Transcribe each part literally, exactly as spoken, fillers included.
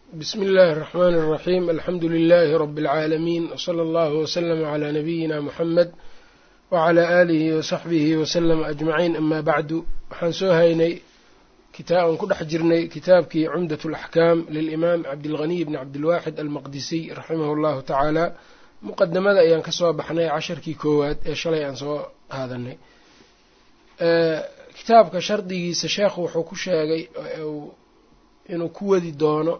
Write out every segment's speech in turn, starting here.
بسم الله الرحمن الرحيم. الحمد لله رب العالمين، وصلى الله وسلم على نبينا محمد وعلى آله وصحبه وسلم أجمعين. أما بعد، waxaan soo haynay kitaab ku dhex jirnay kitaabkii Cumdat al-Ahkam lil-Imam Abdulghani ibn Abdulwahid al-Maqdisi rahimahullahu ta'ala. muqaddamada ayaan ka soo baxnay casharkii koowaad ee shalay aan soo qaadanay. ee kitaabka shardigiisa sheekhu wuxuu ku sheegay inuu ku wadi doono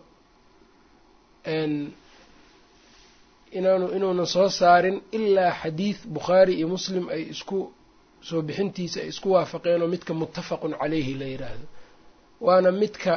inaanu inuuna soo saarin ilaa xadiid bukhaari iyo muslim ay isku soo bixintiisa ay isku waafaqeen oo midka muttafaqun calayhi la yidhaahdo, waana midka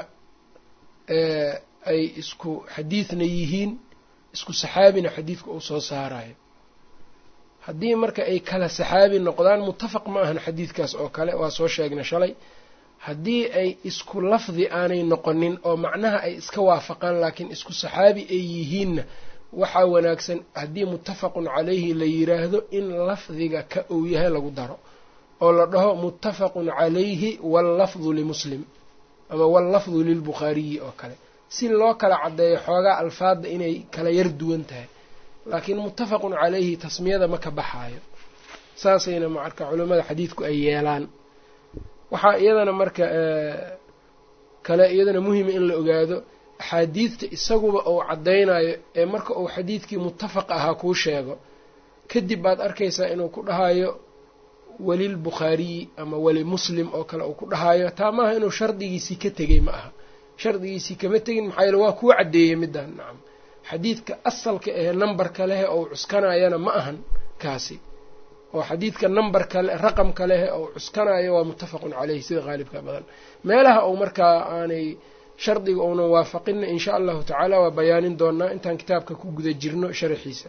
ay isku xadiidna yihiin, isku saxaabina xadiidka uu soo saarayo. haddii marka ay kala saxaabi noqdaan muttafaq ma ahan xadiidkaas oo kale, waa soo sheegna shalay. haddii ay isku lafdi aanay noqonin oo macnaha ay iska waafaqaan laakiin isku saxaabi ay yihiinna, waxaa wanaagsan haddii muttafaqun calayhi la yiraahdo in lafdiga ka uu yahay lagu daro oo la dhaho muttafaqun calayhi wallafdu limuslim ama wallafdu lilbukhaariyi oo kale, si loo kala caddeeyo xoogaa alfaadda inay kala yar duwan tahay. laakiin muttafaqun calayhi tasmiyada ma ka baxaayo, saasayna marka culammada xadiidku ay yeelaan. waxaa iyadana marka kale iyadana muhima in la ogaado axaadiidta isaguba uu caddaynayo ee marka uu xadiidkii muttafaq ahaa kuu sheego kadib baad arkaysaa inuu ku dhahayo walilbukhaariyi ama wali muslim oo kale uu ku dhahayo. taa maaha inuu shardigiisii ka tegey, ma aha, shardigiisii kama tegin, maxaa yeele waa kuu caddeeyey midaan. nacam, xadiidka asalka ee nambarka leh oo cuskanayana ma ahan kaasi, oo xadiidka nambarka le raqamka leh oo cuskanayo waa muttafaqun calayhi sida qaalibka badan. meelaha uu markaa aanay shardiga uunan waafaqinna insha allahu tacaala waa bayaanin doonaa intaan kitaabka ku guda jirno sharaxiisa.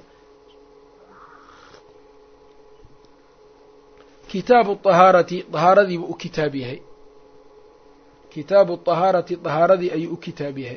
kitaabu ahaarati, ahaaradiibuu u kitaab yahay. kitaabu ahaarati, ahaaradii ayuu u kitaab yahay.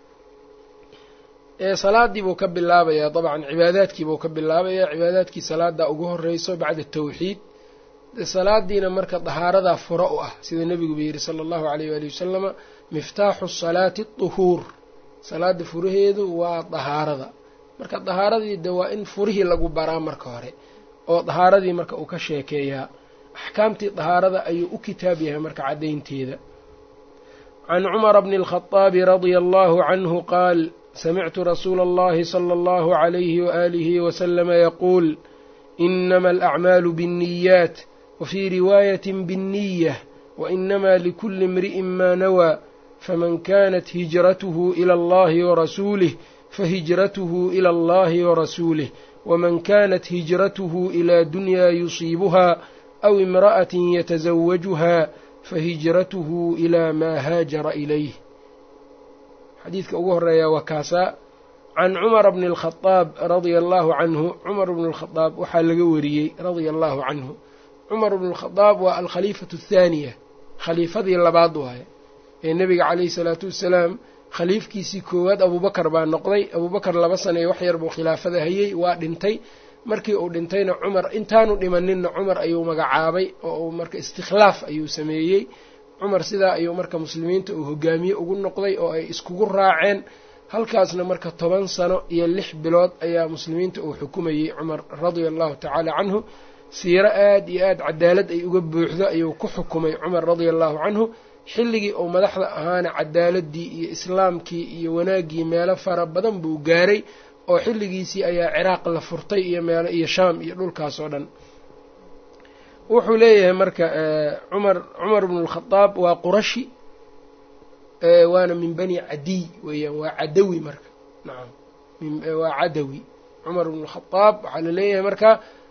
ee salaadii buu ka bilaabayaa, dabcan cibaadaadkii buu ka bilaabayaa. cibaadaadkii salaada ugu horeyso bacda tawxiid. salaadiina marka dahaaradaa furo u ah, sida nebiguba yidhi sala allahu alayh waali wasalama, miftaaxu salaati duhuur, salaada furaheedu waa dahaarada. marka dahaaradii de waa in furihii lagu baraa marka hore, oo dahaaradii marka uu ka sheekeeyaa. axkaamtii dahaarada ayuu u kitaab yahay marka caddaynteeda. can cumara bni alkhaaabi radia allahu canhu qaal: samictu rasuula allahi sala allahu alayhi waalihi wasalama yaquul: inama alacmaalu binniyaat wafii riwaayatin binniyah wainama likuli imri'in maa nawaa faman kanat hijratuhu ila allahi warasuulih fahijratuhu ila allahi warasuulih waman kanat hijratuhu ilaa dunyaa yusiibuhaa aw imra'atin yatasawajuhaa fahijratuhu ilaa maa haajara ilayh. xadiidka ugu horeeya waa kaasaa. can cumara bni alkhadaab radia allahu canhu, cumar bnu alkhadaab waxaa laga wariyey radia allahu canhu. cumar bnu alkhadaab waa alkhaliifatu athaaniya, khaliifadii labaad waaye ee nebiga calayhi salaatu wassalaam. khaliifkiisii koowaad abuubakar baa noqday. abuubakar laba sana ee wax yar buu khilaafada hayey, waa dhintay. markii uu dhintayna cumar intaanu dhimaninna cumar ayuu magacaabay oo uu marka istikhlaaf ayuu sameeyey. cumar sidaa ayuu marka muslimiinta uu hogaamiye ugu noqday oo ay iskugu raaceen. halkaasna marka toban sano iyo lix bilood ayaa muslimiinta uu xukumayey cumar radia allahu tacaala canhu. siiro aad iyo aad cadaalad ay uga buuxdo ayuu ku xukumay cumar radia allahu canhu. xilligii uu madaxda ahaana cadaaladii iyo islaamkii iyo wanaaggii meelo fara badan buu gaaray, oo xilligiisii ayaa ciraaq la furtay iyo meelo iyo shaam iyo dhulkaas oo dhan. wuxuu leeyahay marka cumar cumar bnu alkhadaab waa qurashi, waana min bani cadiy weeyaan, waa cadawi marka. nacam, waa cadawi. cumar bnu alkhadaab waxaa la leeyahay marka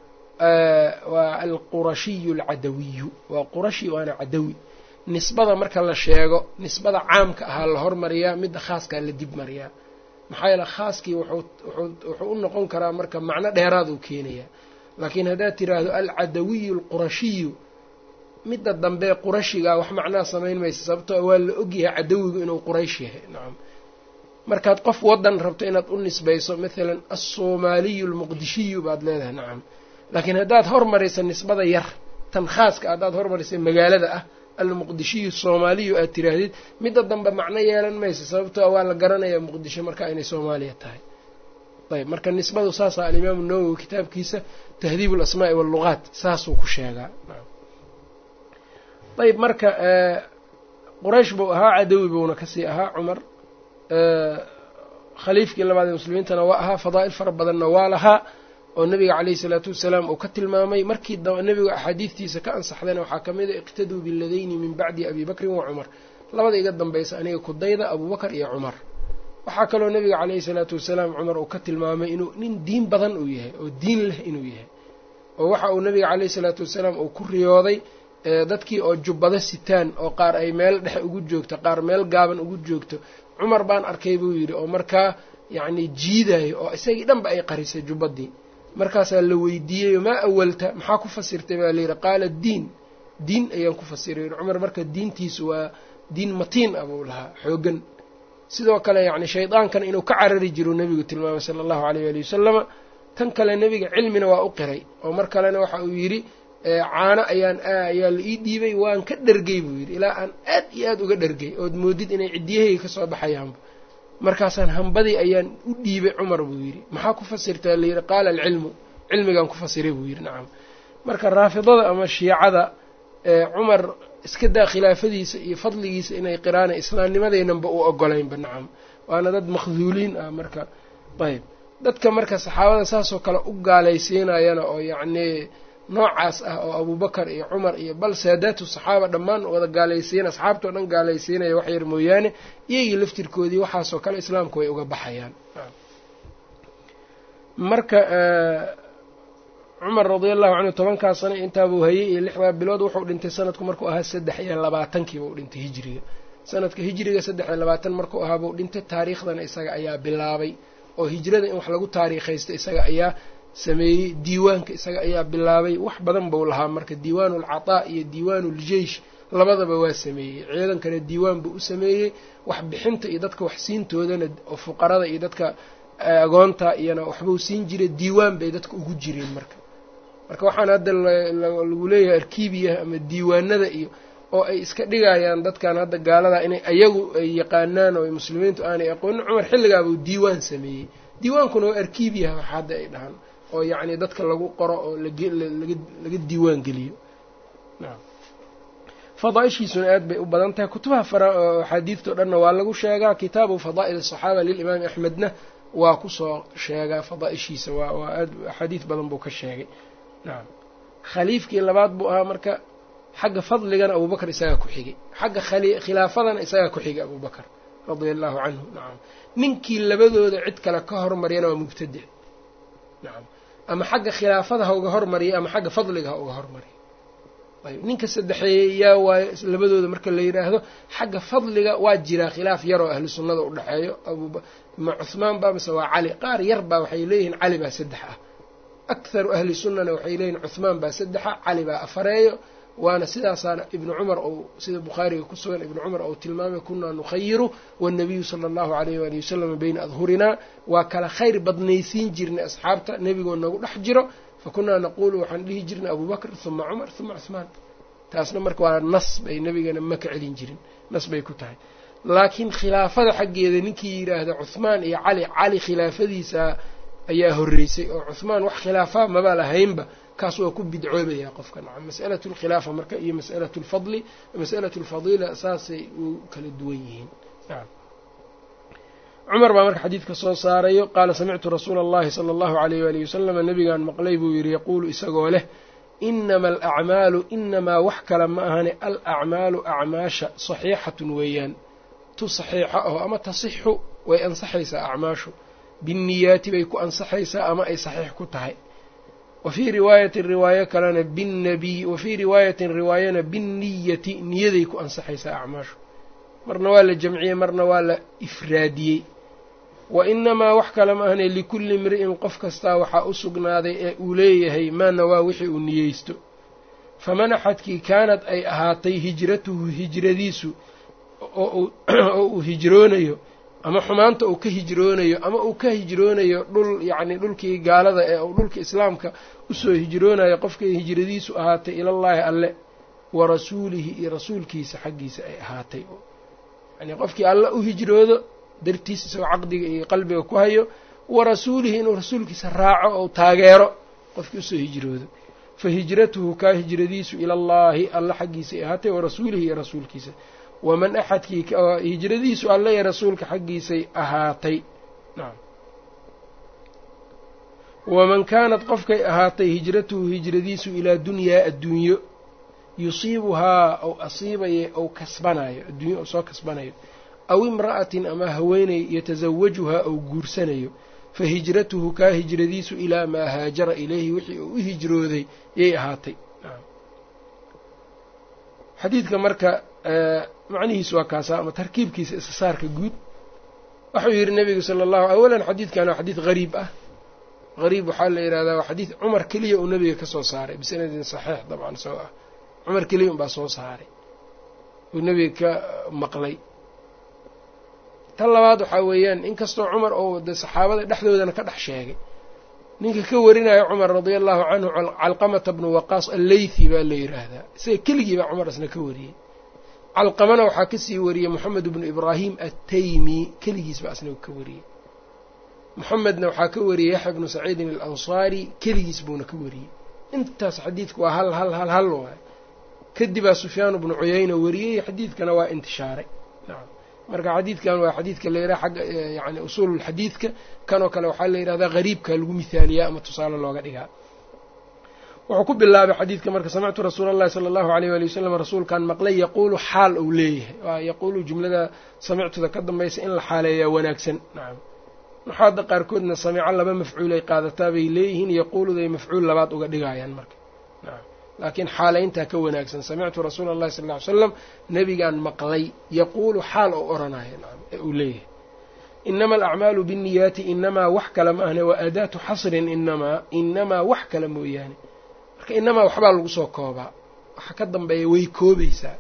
waa alqurashiyu alcadawiyu, waa qurashi waana cadawi. nisbada marka la sheego, nisbada caamka ahaa la hormariyaa, midda khaaskaa la dib mariyaa. maxaa yeele khaaskii wuxuu u noqon karaa marka macno dheeraad uu keenayaa. laakiin haddaad tiraahdo alcadawiyu alqurashiyu, midda dambe qurashigaa wax macnaa samayn maysa, sababtoo waa la ogyahay cadawigu inuu quraysh yahay. nacam, markaad qof waddan rabto inaad u nisbayso, maalan asoomaaliyu almuqdishiyu baad leedahay. nacam, laakiin haddaad hormaraysa nisbada yar, tan khaaska haddaad hormaraysa magaalada ah almuqdishiyu soomaaliyu aad tiraahdid midda dambe macno yeelan mayso sababtoo waa la garanayaa muqdisho marka inay soomaaliya tahay. ayb marka nisbadu saasaa alimaamu nawowi kitaabkiisa tahdiib alasmaa'i wallugaat saasuu ku sheegaa. ayb marka quraysh buu ahaa, cadawi buuna kasii ahaa cumar, khaliifkii labaad ee muslimiintana waa ahaa, fadaa'il fara badanna waa lahaa oo nabiga calayhi salaatu wasalaam uu ka tilmaamay. markii nabiga axaadiidtiisa ka ansaxdayna waxaa ka mid a iqtaduu biladayni min bacdi abi bakrin wa cumar, labada iga dambaysa aniga kudayda abubakar iyo cumar. waxaa kaloo nabiga calayhi salaatu wasalaam cumar uu ka tilmaamay inuu nin diin badan uu yahay oo diin leh inuu yahay, oo waxa uu nabiga calayhi salaatu wasalaam uu ku riyooday dadkii oo jubbado sitaan oo qaar ay meel dhexe ugu joogto qaar meel gaaban ugu joogto, cumar baan arkay buu yidhi oo markaa yacni jiidayo oo isagii dhanba ay qarisay jubbadii. markaasaa la weydiiyeyo maa awalta maxaa ku fasirtay baa layidhi, qaala diin diin ayaan ku fasiray cumar. marka diintiisu waa diin matiin ah buu lahaa, xooggan. sidoo kale yacni shaydaankan inuu ka carari jiru nebigu tilmaamay sala allahu alayh waali wasalama. tan kale nebiga cilmina waa u qiray oo mar kalena waxa uu yidhi caano ayaan ayaa la ii dhiibay waan ka dhergay buu yidhi ilaa aan aad iyo aad uga dhergay ood moodid inay ciddiyahayga ka soo baxayaanba. markaasaan hambadii ayaan u dhiibay cumar buu yidhi. maxaa ku fasirtaa layidhi, qaala alcilmu cilmigaan ku fasiray buu yidhi. nacam. marka raafidada ama shiicada cumar iska daa khilaafadiisa iyo fadligiisa inay qiraana islaamnimadeynanba u ogolaynba. nacam. waana dad makhduuliin ah. marka ayb dadka marka saxaabada saasoo kale u gaalaysiinayana oo yacnii noocaas ah oo abubakar iyo cumar iyo bal saadaatu saxaaba dhammaan wada gaalaysiina, asxaabtoo dhan gaalaysiinaya wax yar mooyaane iyagii laftirkoodii waxaasoo kale islaamku way uga baxayaan. marka cumar radia allahu canhu tobankaa sano intaabuu hayey iyo lixdaa bilood wuxuu dhintay sanadku markuu ahaa saddex iyo labaatankiiba u dhintay hijriga. sanadka hijriga saddex iyo labaatan markuu ahaa buu dhintay. taariikhdana isaga ayaa bilaabay oo hijrada in wax lagu taariikhaysta isaga ayaa sameeyey, diiwaanka isaga ayaa bilaabay. wax badan buu lahaa marka diiwaanu alcataa iyo diiwaanu uljeish labadaba waa sameeyey. ciidankana diiwaan buu u sameeyey, wax bixinta iyo dadka wax siintoodana oo fuqarada iyo dadka agoonta iyana waxbuu siin jiray, diiwaan bay dadka ugu jireen. marka marka waxaan hadda lagu leeyahay arkiibiya ama diiwaanada iyo oo ay iska dhigayaan dadkan hadda gaalada inay ayagu ay yaqaanaan oo muslimiintu aanay aqoonin. cumar xilligaabuu diiwaan sameeyey. diiwaankuna waa arkiibiyaha wax hadda ay dhahaan oo yacni dadka lagu qoro oo laga diiwaan geliyo. nacam. fadaaishiisuna aad bay u badan tahay. kutubaha axaadiidtao dhanna waa lagu sheegaa. kitaabu fadaa'il asaxaaba lilimaami axmedna waa kusoo sheegaa fadaa'ishiisa, waa waa aad axaadiid badan buu ka sheegay. nacam. khaliifkii labaad buu ahaa. marka xagga fadligana abubakar isagaa ku xigay, xagga khilaafadana isagaa ku xigay abubakar radia allahu canhu. nacam. ninkii labadooda cid kale ka hormariyana waa mubtadic. nacam. ama xagga khilaafada ha uga hormariya ama xagga fadliga ha uga hormariya. ayb ninka saddexeeye yaa waayo labadooda marka la yidhaahdo xagga fadliga waa jiraa khilaaf yaroo ahlu sunnada u dhexeeyo. ma cuhmaan baa mise waa cali. qaar yar baa waxay leeyihiin cali baa saddex ah. akharu ahli sunnana waxay leeyihin cuhmaan baa saddexa, cali baa afareeyo. waana sidaasaana ibnu cumar ou sida bukhaariga ku sugan ibnu cumar ou tilmaamay kunaa nukhayiru waannabiyu sala allahu alayh waali wasalam bayna adhurinaa, waa kala khayr badnaysiin jirnay asxaabta nebigoo nagu dhex jiro. fa kunaa naquulu waxaan dhihi jirnay abubakr huma cumar huma cuhmaan. taasna marka waa nas bay nebigana ma ka celin jirin, nas bay ku tahay. laakiin khilaafada xaggeeda ninkii yidhaahda cuhmaan iyo cali, cali khilaafadiisa ayaa horreysay oo cuhmaan wax khilaafaa maba lahaynba, kaas waa ku bidcoobayaa qofka. nacam. mas'alatu alkhilaafa marka iyo mas'alatu alfadli mas'alatu alfadiila saasay u kala duwan yihiin. nacam. cumar baa marka xadiidka soo saarayo. qaala samictu rasuula allahi sala allahu alayh waalihi wasalama nebigaan maqlay buu yidhi yaquulu isagoo leh inama alacmaalu inamaa wax kale ma ahane alacmaalu acmaasha saxiixatun weeyaan, tu saxiixa aho ama tasixu way ansaxaysaa acmaashu, binniyaati bay ku ansaxaysaa ama ay saxiix ku tahay. wafii riwaayatin riwaayo kalena binnabiy wafii riwaayatin riwaayana binniyati niyaday ku ansaxaysaa acmaashu. marna waa la jamciyey marna waa la ifraadiyey. wa inamaa wax kale ma ahne likulli imri'in qof kastaa waxaa u sugnaaday ee uu leeyahay maa nawaa wixii uu niyeysto. faman axadkii kaanad ay ahaatay hijratuhu hijradiisu oo uu hijroonayo ama xumaanta uu ka hijroonayo ama uu ka hijroonayo dhul yacni dhulkii gaalada ee uu dhulka islaamka usoo hijroonayo qofkay hijradiisu ahaatay ilallaahi alle wa rasuulihi iyo rasuulkiisa xaggiisa ay ahaatay yacnii qofkii alla u hijroodo dartiis isagoo caqdiga iyo qalbiga ku hayo wa rasuulihi inuu rasuulkiisa raaco ou taageero qofkii usoo hijroodo fa hijratuhu kaa hijradiisu ila allaahi alla xaggiisa ay ahaatay wa rasuulihi iyo rasuulkiisa waman axadkii hijradiisu alla iyo rasuulka xaggiisay ahaatay nacam waman kaanad qofkay ahaatay hijratuhu hijradiisu ilaa dunyaa adduunyo yusiibuhaa ou asiibayo ou kasbanayo adduunyo ou soo kasbanayo aw imra'atin ama haweenay yatasawajuhaa ou guursanayo fa hijratuhu kaa hijradiisu ilaa maa haajara ilayhi wixii uu u hijrooday yay ahaatay xadiidka marka macnihiisu waa kaasa ama tarkiibkiisa isasaarka guud wuxuu yidhi nebigu sala allahu awalan xadiidkan waa xadiid hariib ah hariib waxaa la yidhahdaa waa xadiid cumar keliya uu nebiga ka soo saaray bisanadin saxiix dabcan soo ah cumar keliya unbaa soo saaray uu nebiga ka maqlay tan labaad waxaa weeyaan inkastoo cumar oo de saxaabada dhexdoodana ka dhex sheegay ninka ka warinayo cumar radia allahu canhu calqamata bnu waqaas alleythi baa la yidhaahdaa isaga keligii baa cumar isna ka wariyey calqamana waxaa kasii wariyey moxamed bnu ibraahim attaymi keligiis baa isna ka wariyey moxamedna waxaa ka wariyey yaxya bnu saciidin alansaari keligiis buuna ka wariyey intaas xadiidku waa hal hal hal hal waay kadibaa sufyaan bnu cuyayna wariyey xadiidkana waa intishaaray nacam marka xadiidkan waa xadiidka la yidhaha xagga yani usuululxadiidka kanoo kale waxaa la yidhahdaa hariibka lagu mihaaliyaa ama tusaale looga dhigaa wuxuu ku bilaabay xadiidka marka samictu rasuula allahi sala allahu alayh waali wasalam rasuulkaan maqlay yaquulu xaal ou leeyahay waa yaquulu jumlada samictuda ka dambaysa in la xaaleeyaa wanaagsan nacam nuxaada qaarkoodna samico laba mafcuulay qaadataa bay leeyihiin yaquuluday mafcuul labaad uga dhigayaan marka nacam laakiin xaalayntaa ka wanaagsan samictu rasuula allahi sal ll ly slam nebigaan maqlay yaquulu xaal ou odhanaya nacam ee uu leeyahay inama alacmaalu binniyaati inamaa wax kale ma ahne waa aadaatu xasrin inamaa inamaa wax kale mooyaane marka inamaa waxbaa lagu soo koobaa waxa ka dambeeya way koobaysaa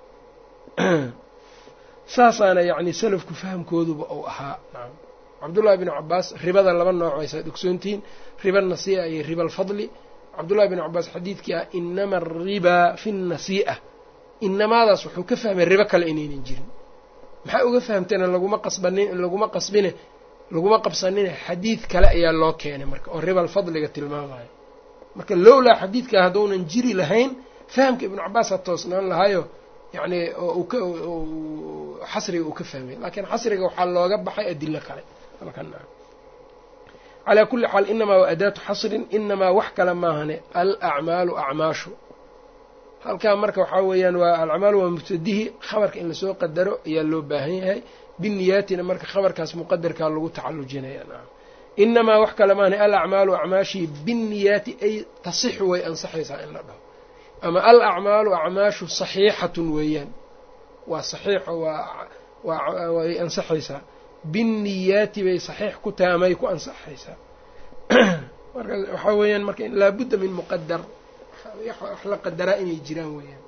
saasaana yacni salafku fahamkooduba ou ahaa nacam cabdullahi binu cabaas ribada laba nooc aysaa dhogsoontihiin riba nasii'a iyo riba alfadli cabdullahi binu cabaas xadiidkii ah inama alribaa fi nnasii'a inamaadaas wuxuu ka fahmay ribo kale inaynan jirin maxaa uga fahamteena laguma qasbanin laguma qasbine laguma qabsanine xadiid kale ayaa loo keenay marka oo riba alfadliga tilmaamayo marka lowlaa xadiidkaa haddounan jiri lahayn fahamka ibnu cabaasaa toosnaan lahayo yacni oo ka xasriga uu ka fahmay laakiin xasriga waxaa looga baxay adilo kale calaa kulli xaal inamaa waa adaatu xasrin inamaa wax kale maahane alacmaalu acmaashu halkaa marka waxaa weeyaan waa alacmaalu waa mubtadihi khabarka in lasoo qadaro ayaa loo baahan yahay biniyaatina marka khabarkaas muqadarkaa lagu tacallujinaya nacam inamaa wax kale maahane alacmaalu acmaashii binniyaati ay tasixu way ansaxaysaa in la dhaho ama alacmaalu acmaashu saxiixatun weeyaan waa saxiixo waa way ansaxaysaa binniyaati bay saxiix ku tahay amay ku ansaxaysaa marka waxaa weeyaan marka laabudda min muqadar wax la qadaraa inay jiraan weeyaan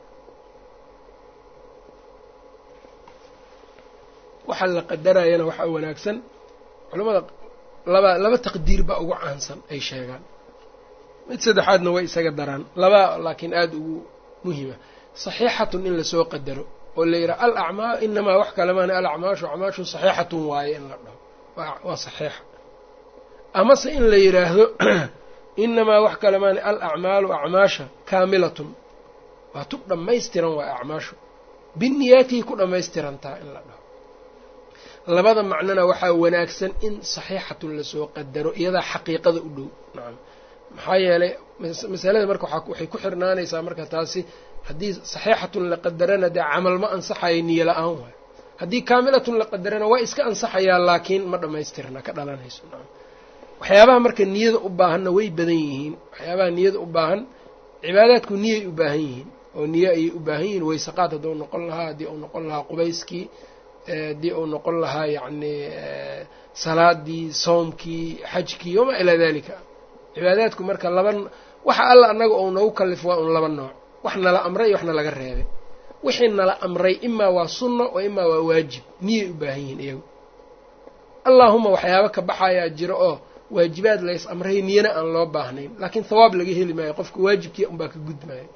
waxa la qadarayana waxaa wanaagsan culamada laba laba taqdiir baa ugu caansan ay sheegaan mid saddexaadna way isaga daraan laba laakiin aada ugu muhima saxiixatun in lasoo qadaro oo la yidhaha alacmaal inamaa wax kale maana alacmaashu acmaashu saxiixatun waaye in la dhaho waa saxiixa amase in la yidhaahdo inamaa wax kale maana alacmaalu acmaasha kaamilatun waa tub dhammaystiran waa acmaashu binniyaatihi ku dhammaystirantaa in la dhaho labada macnona waxaa wanaagsan in saxiixatun lasoo qadaro iyadaa xaqiiqada u dhow nacam maxaa yeelay masalada marka waxay ku xirnaanaysaa marka taasi haddii saxiixatun la qadarana dee camal ma ansaxayo niyo la-aan waayo haddii kaamilatun la qadarana waa iska ansaxayaa laakiin ma dhammaystirna ka dhalanayso nacam waxyaabaha marka niyada u baahanna way badan yihiin waxyaabaha niyada u baahan cibaadaadku niyay u baahan yihiin oo niyo ayay u baahan yihiin waysaqaad hadduu noqon lahaa haddii uu noqon lahaa qubayskii haddii uu noqon lahaa yacni salaadii soomkii xajkii wamaa ilaa dalika cibaadaadku marka laba waxa alla annaga ou nagu kalifo waa un laba nooc wax nala amray iyo waxna laga reebay wixii nala amray imaa waa sunno oo imaa waa waajib niyay u baahan yihiin iyagu allaahuma waxyaabo ka baxayaa jiro oo waajibaad lays amray niyana aan loo baahnayn laakiin hawaab laga heli maayo qofka waajibkii unbaa ka gudmaayo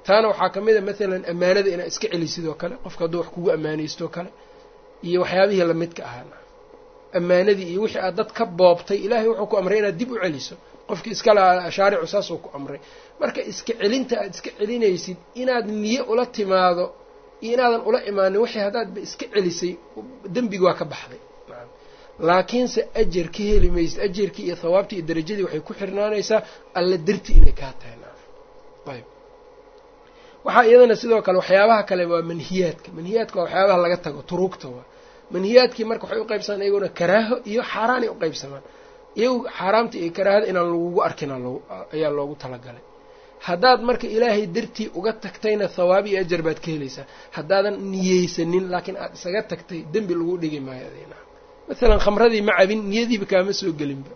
taana waxaa ka mid a maalan ammaanada inaad iska celisid oo kale qofka hadduu wax kugu ammaanaysto kale iyo waxyaabihii lamidka ahaa ammaanadii iyo wixii aad dad ka boobtay ilaahay wuxuu ku amray inaad dib u celiso qofkii iska lahaa shaaricu saasuu ku amray marka iska celinta aad iska celinaysid inaad niye ula timaado iyo inaadan ula imaanin wixii haddaadba iska celisay dembiga waa ka baxday laakiinse ajar ka heli maysid ajarkii iyo thawaabtii iyo darajadii waxay ku xirnaanaysaa alla darti inay kaa tahay ayb waxaa iyadana sidoo kale waxyaabaha kale waa manhiyaadka manhiyaadka waa waxyaabaha laga tago turuugta waa manhiyaadkii marka waxay u qaybsamaan iyaguna karaaho iyo xaaraanay u qaybsamaan iyagu xaaraamta iyo karaahada inaan lagugu arkin ayaa loogu talagalay haddaad marka ilaahay dartii uga tagtayna thawaab iyo ajar baad ka helaysaa haddaadan niyeysanin laakiin aad isaga tagtay dembi lagu dhigi maayo adina maalan khamradii ma cabin niyadiiba kaama soo gelinba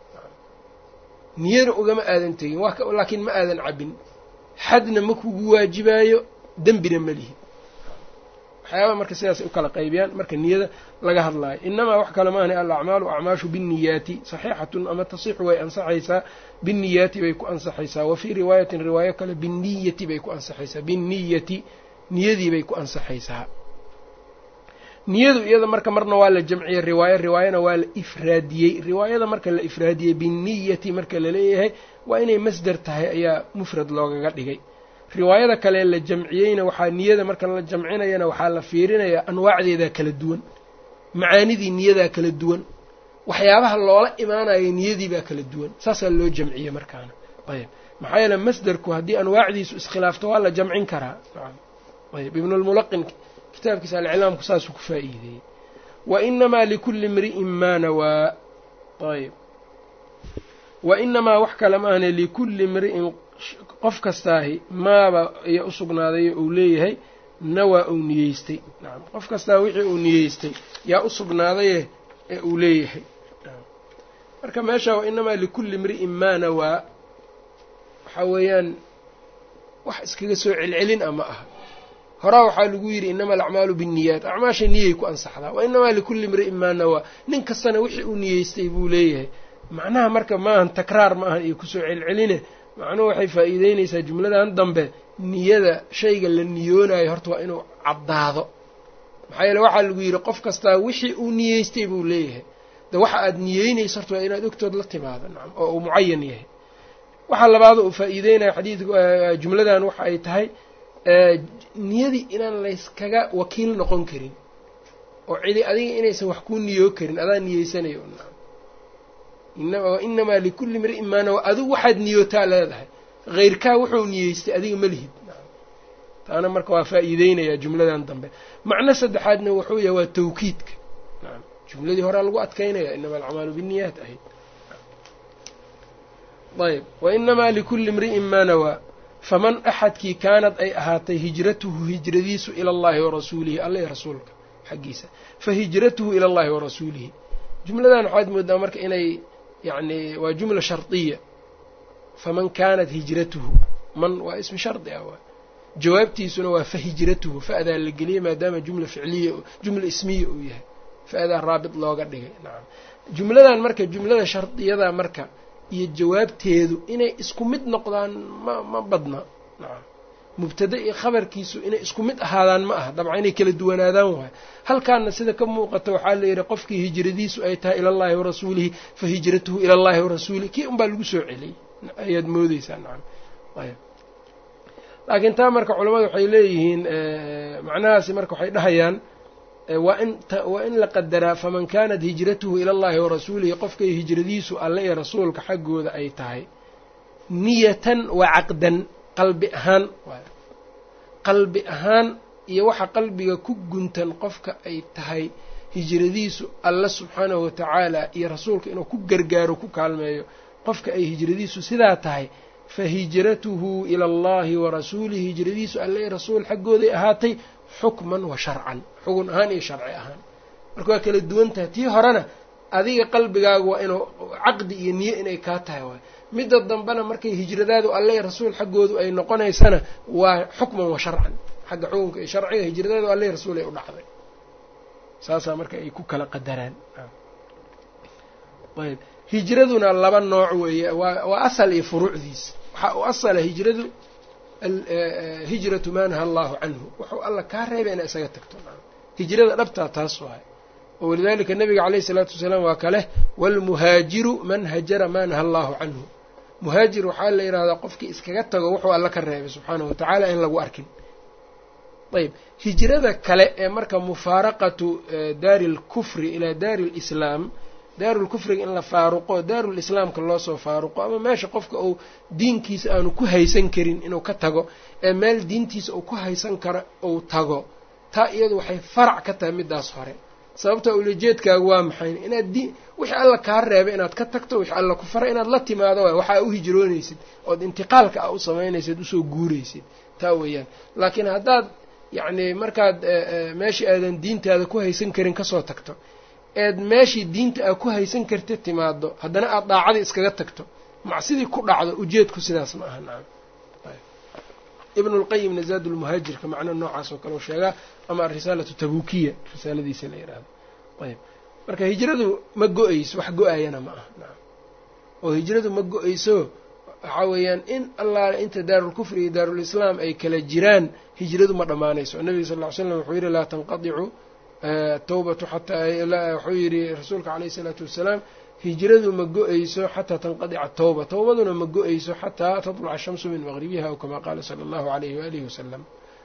niyana ugama aadan tegin laakiin ma aadan cabin xadna ma kugu waajibaayo dembina ma lihi waxyaaba marka sidaasay u kala qaybiyaan marka niyada laga hadlaayo inamaa wax kale maahani alacmaalu acmaashu binniyaati saxiixatun ama tasixu way ansaxaysaa binniyaati bay ku ansaxaysaa wa fii riwaayatin riwaayo kale binniyati bay ku ansaxaysaa binniyati niyadii bay ku ansaxaysaa niyadu iyada marka marna waa la jamciyey riwaayo riwaayana waa la ifraadiyey riwaayada marka la ifraadiyey binniyati marka laleeyahay waa inay masder tahay ayaa mufrad loogaga dhigay riwaayada kale la jamciyeyna waxaa niyada marka la jamcinayana waxaa la fiirinayaa anwaacdeedaa kala duwan macaanidii niyadaa kala duwan waxyaabaha loola imaanayo niyadiibaa kala duwan saasaa loo jamciyey markaana ayb maxaa yeele masderku haddii anwaacdiisu iskhilaafto waa la jamcin karaa ayb ibnulmulaqin kitaabkiisa alclaamku saasuu ku faa'iideeyey wa inamaa likulli imri'in maa nawaa ayb wa inamaa wax kale maahne likulli imri'in qof kastaahi maaba iyo u sugnaaday uu leeyahay nawaa uu niyeystay nacam qof kastaa wixii uu niyeystay yaa u sugnaadaye ee uu leeyahay marka meesha wa inamaa likulli imri'in maa nawaa waxaa weeyaan wax iskaga soo celcelin ama aha horaa waxaa lagu yidhi inama alacmaalu binniyaat acmaasha niyay ku ansaxdaa wa inamaa likulli imri'in maa nawaa nin kastana wixii uu niyeystay buu leeyahay macnaha marka maahan takraar ma ahan iyo kusoo celceline macnuhu waxay faa'iideynaysaa jumladan dambe niyada shayga la niyoonayo horta waa inuu caddaado maxaa yeele waxaa lagu yidhi qof kastaa wixii uu niyeystay buu leeyahay de waxa aad niyeynayso horta waa inaad ogtood la timaado nacam oo uu mucayan yahay waxaa labaado uu faa'iideynayo xadiidku jumladan waxa ay tahay niyadii inaan layskaga wakiil noqon karin oo cidi adiga inaysan wax kuu niyoo karin adaa niyeysanayo nacam inamaa likulli imri'in maa nawaa adigu waxaad niyootaa leedahay hayrkaa wuxuu niyeystay adiga ma lihid taana marka waa faa'iideynayaa jumladan dambe macno saddexaadna wuxuu yahay waa tawkiidka nacam jumladii horaa lagu adkaynaya inama alacmaalu binniyaat ahayd ayb wa inamaa likulli imri'in maa nawaa faman axadkii kaanad ay ahaatay hijratuhu hijradiisu ila allahi wa rasuulihi alla rasuulka xaggiisa fa hijratuhu ila allahi wa rasuulihi jumladan waxaad moodaa marka inay yacni waa jumla shardiya faman kaanat hijratuhu man waa ismi shardi ah waa jawaabtiisuna waa fa hijratuhu fa-daa la geliyey maadaama jumla ficliya jumla ismiya uu yahay fa-daa raabit looga dhigay nacam jumladan marka jumlada shardiyada marka iyo jawaabteedu inay isku mid noqdaan ma ma badna nacam mubtada iyo khabarkiisu inay isku mid ahaadaan ma aha dabcan inay kala duwanaadaan waayo halkaana sida ka muuqata waxaa la yidhi qofkii hijradiisu ay tahay ila allahi wa rasuulihi fa hijratuhu ila allahi wa rasuulihi kii unbaa lagu soo celiyey ayaad moodeysaa nacam ayb laakiin taa marka culamadu waxay leeyihiin macnahaasi marka waxay dhahayaan waa in waa in la qadaraa faman kaanat hijratuhu ila allahi wa rasuulihi qofkay hijradiisu alle iyo rasuulka xaggooda ay tahay niyatan wa caqdan qalbi ahaan qalbi ahaan iyo waxa qalbiga ku guntan qofka ay tahay hijradiisu alla subxaanahu watacaala iyo rasuulka inuu ku gargaaro ku kaalmeeyo qofka ay hijradiisu sidaa tahay fa hijratuhu ila allahi wa rasuulihi hijradiisu alla iyo rasuul xaggooday ahaatay xukman wa sharcan xugun ahaan iyo sharci ahaan marka waa kala duwan tahay tii horena adiga qalbigaagu waa inuu caqdi iyo niye inay kaa tahay waay midda dambena markay hijradaadu alle iyo rasuul xaggoodu ay noqonaysana waa xukman wa sharcan xagga xukunka iyo sharciga hijradaadu alle iyo rasuul ay u dhacday saasaa marka ay ku kala qadaraan ayb hijraduna laba nooc weeye waa waa asal iyo furuucdiis waxaa u asala hijradu hijratu maa naha allahu canhu wuxuu alla kaa reebay inaa isaga tagto hijrada dhabtaa taas waay oo walidaalika nabiga calayhi salaatu wasalaam waa kale waalmuhaajiru man hajara maa naha allahu canhu muhaajir waxaa la yidhahdaa qofkii iskaga tago wuxuu alla ka reebay subxaanahu watacaala in lagu arkin ayb hijrada kale ee marka mufaaraqatu daari lkufri ilaa daari lislaam daarulkufriga in la faaruqo daarulislaamka loo soo faaruqo ama meesha qofka uu diinkiisa aanu ku haysan karin inuu ka tago ee meel diintiisa uu ku haysan karo uu tago taa iyadu waxay farac ka tahay midaas hore sababta ulajeedkaagu waa maxay inaad diin wixii alla kaa reebay inaad ka tagto wixii alla ku faray inaad la timaado waay waxaa u hijroonaysid ood intiqaalka ah u samaynaysid usoo guuraysid taa weeyaan laakiin haddaad yacni markaad meeshii aadan diintaada ku haysan karin kasoo tagto eed meeshii diinta aa ku haysan karta timaado haddana aada daacadii iskaga tagto macsidii ku dhacdo ujeedku sidaas ma aha nacam ibnulqayimna zaadulmuhaajirka macno noocaas oo kale u sheegaa ama arisaalatu tabukiya risaaladiisa la yidhaahdo ayb marka hijradu ma go-ayso wax go-ayana ma aha nacam oo hijradu ma go-ayso waxaa weeyaan in allaale inta daarulkufri iyo daarulislaam ay kala jiraan hijradu ma dhammaanayso nabiga sal ll ly slam wuxuu yidhi laa tanqadicu tawbatu xataa wuxuu yidhi rasuulka calayhi isalaatu wassalaam hijradu ma go-ayso xataa tanqadica tawba tawbaduna ma go-ayso xataa tatluca shamsu min maqribiha aw kamaa qaala sala allahu alayhi waalihi wasalam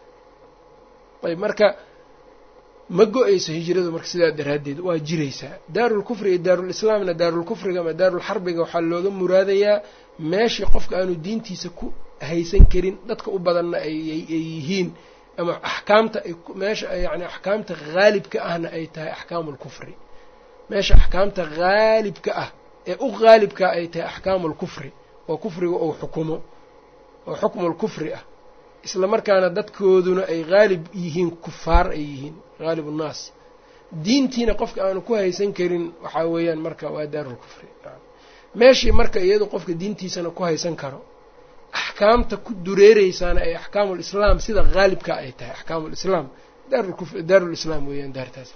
ayb marka ma go-ayso hijradu marka sidaa daraaddeed waa jiraysaa daarulkufri iyo daarulislaamna daarulkufriga ama daarulxarbiga waxaa looga muraadayaa meeshii qofka aanu diintiisa ku haysan karin dadka u badanna ay yihiin ama axkaamta ay meesha yani axkaamta haalibka ahna ay tahay axkaamu lkufri meesha axkaamta haalibka ah ee u haalibkaa ay tahay axkaamu lkufri oo kufriga ou xukumo oo xukmu lkufri ah isla markaana dadkooduna ay haalib yihiin kufaar ay yihiin haalib unnaas diintiina qofka aanu ku haysan karin waxaa weeyaan marka waa daarulkufri meeshii marka iyadu qofka diintiisana ku haysan karo axkaamta ku dureereysaana ay axkaamulislaam sida haalibka ay tahay axkaamulislaam daarulkufr daarulislaam weeyaan daartaas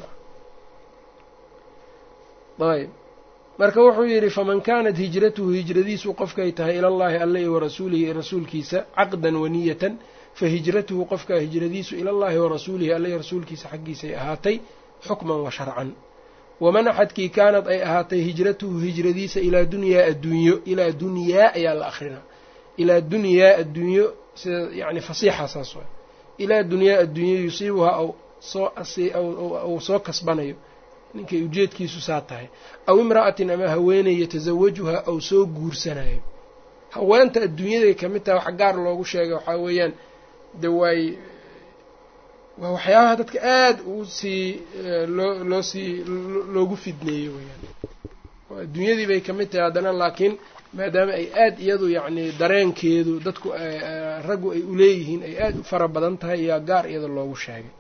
ayb marka wuxuu yidhi faman kaanat hijratuhu hijradiisu qofkay tahay ilallaahi alla iyo warasuulihi iyo rasuulkiisa caqdan waniyatan fa hijratuhu qofkaa hijradiisu ilallaahi warasuulihi alla iyo rasuulkiisa xaggiisay ahaatay xukman wa sharcan waman axadkii kaanad ay ahaatay hijratuhu hijradiisa ilaa dunyaa adduunyo ilaa dunyaa ayaa la akrinaa ilaa dunyaa addunyo sida yani fasiixa saas waay ilaa dunyaa addunyo yusiibuhaa aw soo aw soo kasbanayo ninkay ujeedkiisu saa tahay aw imra'atin ama haweeney yatasawajuhaa aw soo guursanayo haweenta adduunyaday ka mid tahay wax gaar loogu sheegay waxaa weeyaan de waay waa waxyaabaha dadka aada uu sii loo loo sii loogu fidneeyo weyaan adduunyadii bay ka mid tahay haddana laakiin maadaama ay aada iyadu yacni dareenkeedu dadku raggu ay uleeyihiin ay aada u fara badan tahay ayaa gaar iyada loogu sheegay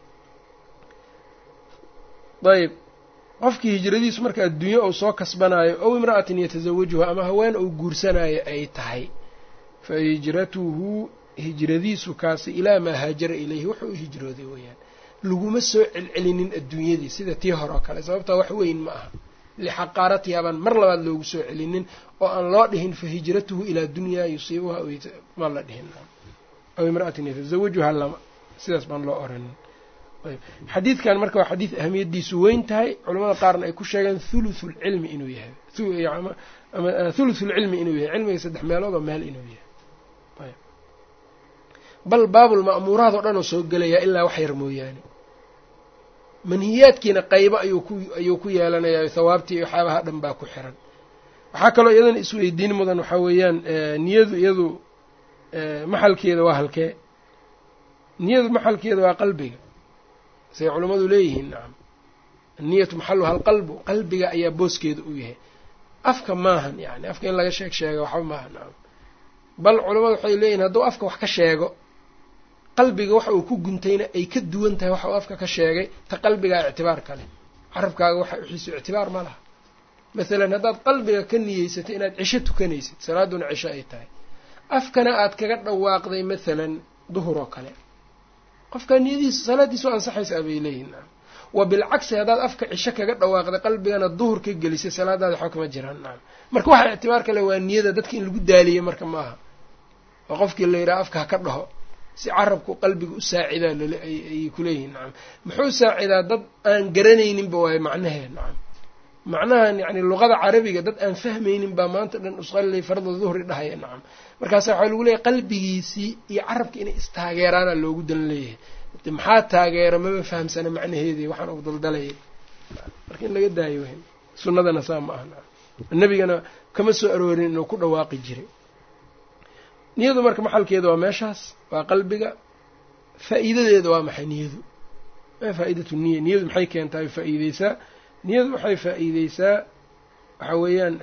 ayb qofkii hijradiisu marka adduunyo ou soo kasbanaayo ow imra'atin yatasawajuha ama haween ou guursanaayo ay tahay fa hijratuhu hijradiisu kaasi ilaa maa haajara ilayhi wuxuu u hijrooday weeyaan laguma soo celcelinin adduunyadii sida tii hore oo kale sababtaa wax weyn ma aha lixaqaaratiha baan mar labaad loogu soo celinin oo aan loo dhihin fa hijratuhu ilaa dunyaa yusiibuha ma la dhihin aw imra'atin yatasawajuha lama sidaas baan loo oranin xadiidkan marka waa xadiid ahamiyadiisu weyn tahay culamada qaarna ay ku sheegeen thuluthulcilmi inuu yahay ama thuluthulcilmi inuu yahay cilmiga saddex meeloodoo meel inuu yahay bal baabulma'muuraad oo dhan oo soo gelayaa ilaa wax yar mooyaane manhiyaadkiina qaybo ayuu ku ayuu ku yeelanayaa thawaabtii waxyaabaha dhan baa ku xiran waxaa kaloo iyadana isweydiin mudan waxaa weeyaan niyadu iyadu maxalkeeda waa halkee niyadu maxalkeeda waa qalbiga say culammadu leeyihiin nacam anniyatu maxaluha alqalbu qalbiga ayaa booskeeda u yahay afka maahan yani afka in laga sheeg sheega waxba maaha nacam bal culammadu waxay leeyihin hadduu afka wax ka sheego qalbiga waxa uu ku guntayna ay ka duwan tahay waxa uu afka ka sheegay ta qalbigaa ictibaar kale carabkaaga waxa uxiisu ictibaar ma laha masalan haddaad qalbiga ka niyeysatay inaad cisho tukanaysid salaaduna cisho ay tahay afkana aad kaga dhawaaqday masalan duhur oo kale qofkaa niyadiisa salaadiisu ansaxaysaa bay leeyihin nacam wa bilcagsi haddaad afka cisho kaga dhawaaqday qalbigana duhur ka gelisay salaadaada waxba kama jiraan nacam marka waxa ictibaar kale waa niyada dadka in lagu daaliye marka maaha oo qofkii la yidhaha afka ha ka dhaho si carabku qalbiga u saacidaa ayay kuleeyihiin nacam muxuu saacidaa dad aan garanayninba waayo macnaheed nacam macnahan yacni luqada carabiga dad aan fahmaynin baa maanta dhan usqallay farda duhri dhahaya nacam markaasa waxaa lagu leeyahay qalbigiisii iyo carabka inay istaageeraana loogu dan leeyahay maxaa taageera maba fahamsana macnaheedii waxaan u daldalayay marka in laga daayo w sunnadana saa ma aha nacam nebigana kama soo aroorin inuu ku dhawaaqi jiray niyadu marka maxalkeeda waa meeshaas waa qalbiga faa'iidadeeda waa maxay niyadu ma faa'idatu niya niyadu maxay keentaa ay faa'iideysaa niyadu waxay faa'iideysaa waxa weeyaan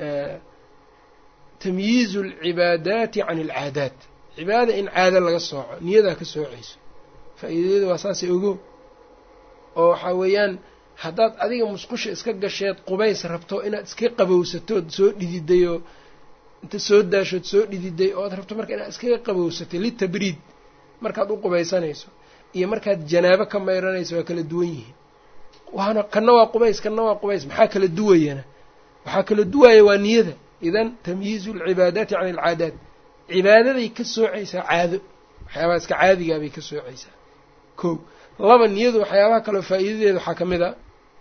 tamyiizu alcibaadaati can alcaadaat cibaada in caado laga sooco niyadaa ka soocayso faa'iidadeeda waa saasay ogo oo waxaa weeyaan haddaad adiga musqusha iska gasheed qubays rabto inaad iska qabowsatood soo dhididayoo inta soo daashood soo dhididay oo ad rabto marka inaad iskaga qabowsatay litabriid markaad u qubaysanayso iyo markaad janaabo ka mayranayso waa kala duwan yihiin waana kana waa qubays kana waa qubays maxaa kala duwayana waxaa kala duwaya waa niyada idan tamyiizu alcibaadaati can alcaadaat cibaadaday ka soocaysaa caado waxyaabaha iska caadigaabay ka soocaysaa ko laba niyadu waxyaabaha kaleo faa'iidadeeda waxaa ka mid a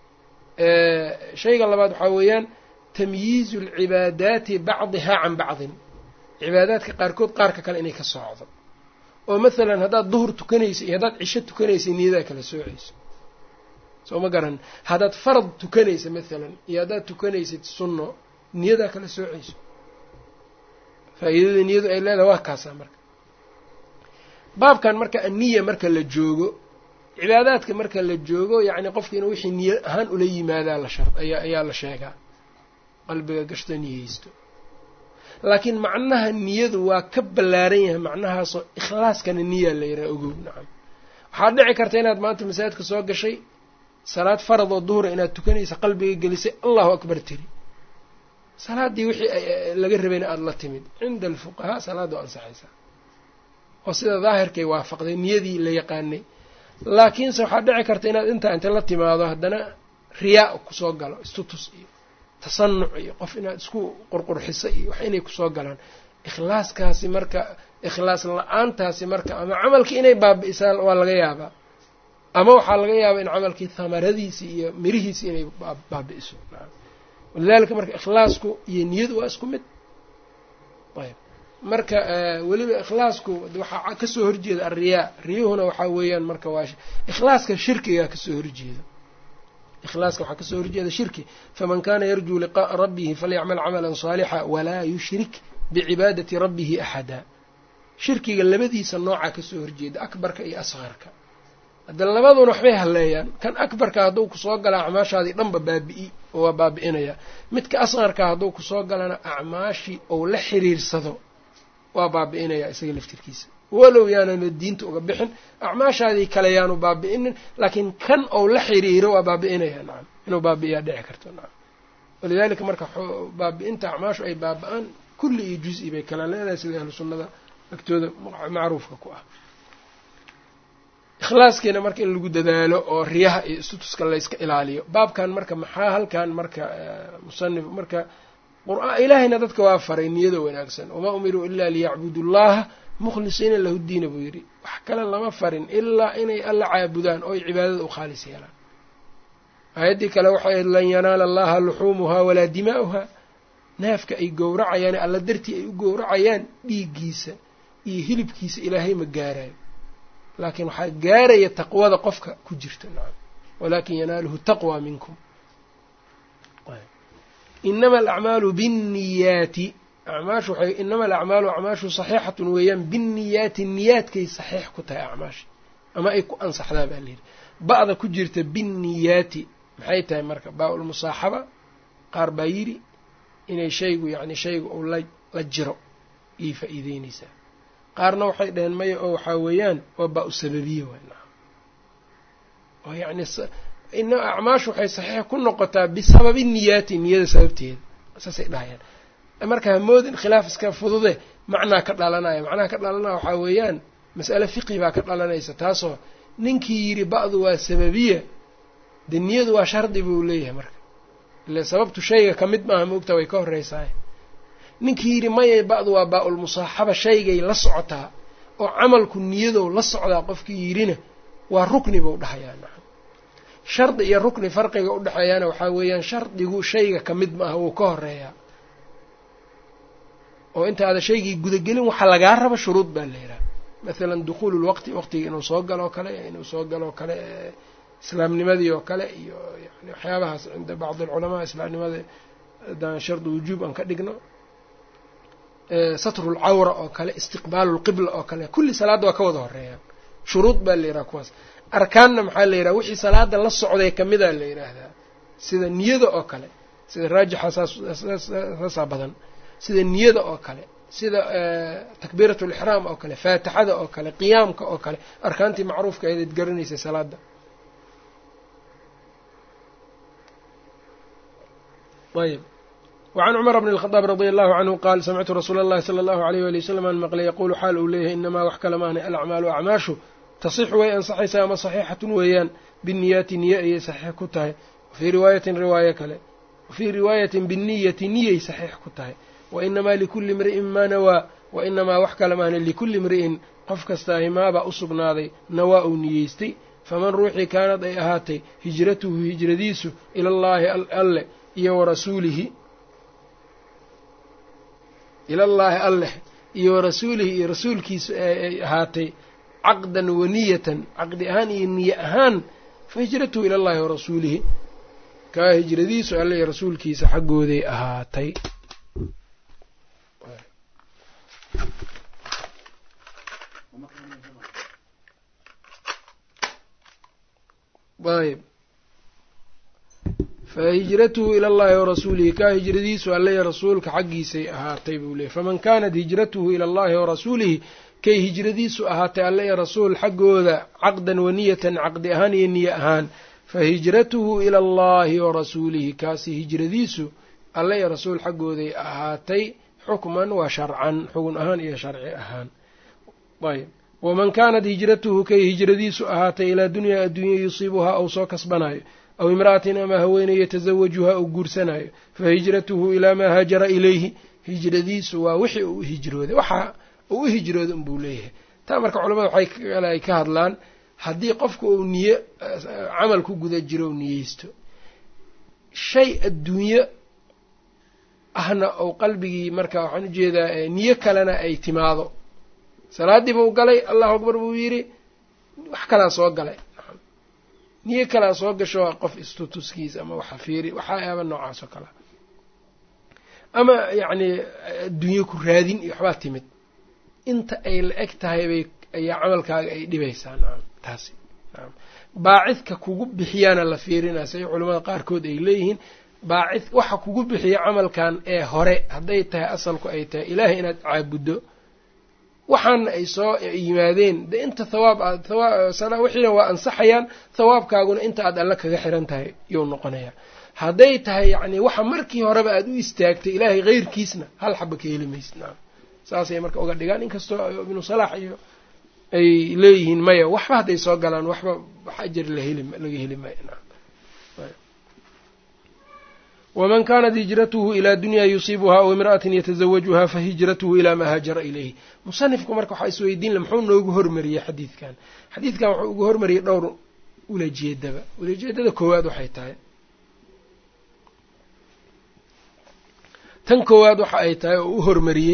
shayga labaad waxaa weeyaan tamyiizu alcibaadaati bacdihaa can bacdin cibaadaadka qaarkood qaarka kale inay ka soocdo oo masalan haddaad duhur tukanaysa iyo haddaad cisho tukanaysa niyadaa kala soocayso soo ma garan haddaad farad tukanaysa masalan iyo haddaad tukanaysid sunno niyadaa kala soocayso faa'iidada niyadu ay leedahay waa kaasaa marka baabkan marka aniya marka la joogo cibaadaadka marka la joogo yacni qofka inuu wixii niya ahaan ula yimaadaa la shar ayaa ayaa la sheegaa qalbiga gashto niyeysto laakiin macnaha niyadu waa ka ballaaran yahay macnahaasoo ikhlaaskana niyaa la yidhaha ogow nacam waxaad dhici karta inaad maanta masaajidka soo gashay salaad farad oo duhura inaad tukanaysa qalbiga gelisay allahu akbar tiri salaaddii wixii laga rabayna aada la timid cinda alfuqahaa salaaddu ansaxaysaa oo sida daahirkay waafaqday niyadii la yaqaanay laakiinse waxaad dhici karta inaad intaa inta la timaado haddana riyaa kusoo galo istutus iyo tasanuc iyo qof inaad isku qurqurxiso iyo wax inay kusoo galaan ikhlaaskaasi marka ikhlaas la-aantaasi marka ama camalkii inay baabi'isaan waa laga yaabaa ama waxaa laga yaabaa in camalkii hamaradiisii iyo mirihiisii inay baabi'iso walidaalika marka ikhlaasku iyo niyadu waa isku mid ayb marka weliba ikhlaasku waxaa kasoo horjeeda alriyaa riyuhuna waxaa weeyaan marka waa ikhlaaska shirkigaa kasoo horjeeda ikhlaaska waxaa kasoo horjeeda shirki faman kana yarjuu liqa'a rabbihi falyacmal camalan saalixa walaa yushrik bicibaadati rabbihi axada shirkiga labadiisa noocaa kasoo horjeeda akbarka iyo asqarka hadda labaduna waxbay halleeyaan kan akbarka hadduu kusoo gala acmaashaadii dhanba baabi'i oo waa baabi'inaya midka asqarka hadduu kusoo galana acmaashii ou la xiriirsado waa baabi'inaya isaga laftirkiisa walow yaanana diinta uga bixin acmaashaadii kale yaanu baabi'inin laakiin kan ou la xiriiro waa baabi'inaya nacam inuu baabi'iyaa dhici karto nacam walidaalika marka baabi'inta acmaashu ay baaba-aan kulli iyo juz-i bay kala leedahay sida ahlu sunnada agtooda macruufka ku ah ikhlaaskiina marka in lagu dadaalo oo riyaha iyo istutuska layska ilaaliyo baabkan marka maxaa halkan marka musanif marka qur-aan ilaahayna dadka waa faray niyada wanaagsan wamaa umiruu ilaa liyacbudu llaha mukhlisiina lahu diina buu yidhi wax kale lama farin ilaa inay alla caabudaan oo ay cibaadada u khaalis yeelaan aayaddii kale waxay ahayd lan yanaala allaha luxuumuhaa walaa dimaa'uhaa neefka ay gowracayaan alla dartii ay u gowracayaan dhiiggiisa iyo hilibkiisa ilaahay ma gaarayo laakiin waxaa gaaraya taqwada qofka ku jirta nacam walaakin yanaaluhu taqwa minkum inama alacmaalu binniyaati acmaashu waxay inama alacmaalu acmaashu saxiixatun weeyaan binniyaati niyaadkay saxiix ku tahay acmaashi ama ay ku ansaxdaa baa layidhi ba'da ku jirta binniyaati maxay tahay marka baa-ulmusaaxaba qaar baa yidhi inay shaygu yacni shaygu uu la la jiro iyay faa'iideynaysaa qaarna waxay dhaheen maya oo waxaa weeyaan waa baa-u sababiye waay naam oo yacni ina acmaashu waxay saxiix ku noqotaa bisababi niyaati niyada sababteeda saasay dhahayaan marka hamoodin khilaaf iska fudude macnaa ka dhalanaya macnaha ka dhalanaya waxaa weeyaan mas'ale fiqhi baa ka dhalanaysa taasoo ninkii yidhi ba'du waa sababiya dee niyadu waa shardi buu leeyahay marka ile sababtu shayga ka mid maaha moogta way ka horreysaay ninkii yidhi maya ba'du waa baa-ul musaaxaba shaygay la socotaa oo camalku niyadow la socdaa qofkii yidhina waa rukni buu dhahayaa nacam shardi iyo rukni farqiga u dhexeeyaana waxaa weeyaan shardigu shayga ka mid ma aha wuu ka horeeyaa oo inta aada shaygii gudagelin waxa lagaa raba shuruud baa la yidhaha mathalan dukhuulu lwaqti waqtiga inuu soo galoo kale inuu soo galoo kale islaamnimadii oo kale iyo yani waxyaabahaas cinda bacdi alculamaa islaamnimada haddaan shardi wujuub aan ka dhigno satru lcawra oo kale istiqbaalu lqibla oo kale kulli salaadda waa ka wada horeeyaan shuruud baa la yidhaha kuwaas arkaanna maxaa la yidhaha wixii salaada la socday kamidaa la yidhaahdaa sida niyada oo kale sida raajixa saasaa badan sida niyada oo kale sida takbiirat lixraam oo kale faatixada oo kale qiyaamka oo kale arkaantii macruufka eedayd garanaysay salaada ayb وعن cمر بن الخطاب رضي الله عنه qال سمعت رsuuل اللhi صلى الله عليه ولي وسلم an mqلay yquل xaal uu leeyahay inamaa wax kala maahna alأcmaalu acmaashu tasixu way ansaxaysaa ama صaxiixaة weeyaan bالniyaati niye ayay saxiix ku tahay wafii riwaayatin riwaayo kale wafii riwaayatin biالniyati niyay saxiix ku tahay wainamaa likuli mri'in maa nawaa wainamaa wax kala maahna likuli mri'in qof kastaahi maabaa u sugnaaday nawaa uu niyeystay faman ruuxii kaanad ay ahaatay hijratuhu hijradiisu ila اllahi alle iyo warasuulihi ilallaahi alleh iyo warasuulihi iyo rasuulkiisa ay ahaatay caqdan waniyatan caqdi ahaan iyo niye ahaan fa hijratuhu ilallahi warasuulihi kaa hijradiisu alle iyo rasuulkiisa xaggooday ahaatay ayb fahijratuhu ila allahi warasuulihi kaa hijradiisu alle iyo rasuulka xaggiisay ahaatay buu leeyay faman kaanat hijratuhu ila allahi warasuulihi kay hijradiisu ahaatay alle iyo rasuul xaggooda caqdan waniyatan caqdi ahaan iyo niye ahaan fahijratuhu ila allahi warasuulihi kaasi hijradiisu alle iyo rasuul xaggooday ahaatay xukman wa sharcan xugun ahaan iyo sharci ahaan ayb waman kaanat hijratuhu kay hijradiisu ahaatay ilaa dunyaa addunya yusiibuhaa ou soo kasbanaayo aw imra'atin ama haweeney yatasawajuhaa uu guursanayo fahijratuhu ilaa maa haajara ilayhi hijradiisu waa wixii uu u hijrooday waxa uu u hijrooday unbuu leeyahay taa marka culamada waxay ay ka hadlaan haddii qofku uu niye camal ku guda jiro u niyeysto shay adduunyo ahna ou qalbigii marka waxaan ujeedaa niyo kalena ay timaado salaadii buu galay allahu akbar buu yidhi wax kalaa soo galay niyo kalaa soo gasho waa qof istutuskiis ama waxa fiiri waxayaaba noocaas oo kalea ama yacni adduunyo ku raadin iyo waxbaa timid inta ay la eg tahay bay ayaa camalkaaga ay dhibaysaa nacam taasi nacam baacidka kugu bixiyaana la fiirinaa say culamada qaarkood ay leeyihiin baacid waxa kugu bixiya camalkan ee hore hadday tahay asalku ay tahay ilaahay inaad caabuddo waxaana ay soo yimaadeen de inta thawaab aad thawaab wixiina waa ansaxayaan thawaabkaaguna inta aad alle kaga xiran tahay yuu noqonayaa hadday tahay yacni waxa markii horeba aad u istaagtay ilaahay keyrkiisna hal xaba ka heli maysid naam saasay marka uga dhigaan inkastoo ibnu salaax iyo ay leeyihiin maya waxba hadday soo galaan waxba wax ajar laheli laga heli maayo naam waman kaanat hijratuhu ilaa dunyaa yusiibuhaa aw imra'atin yatasawajuhaa fahijratuhu ilaa maa haajara ilayhi musanifku marka waxaa isweydiin la muxuu noogu hormariyey xadiidkan xadiidkan wuxuu ugu hormariyey dhowr ulajeedaba ulajeedada koowaad waxay tahay tan koowaad waxa ay tahay oo u hormariyey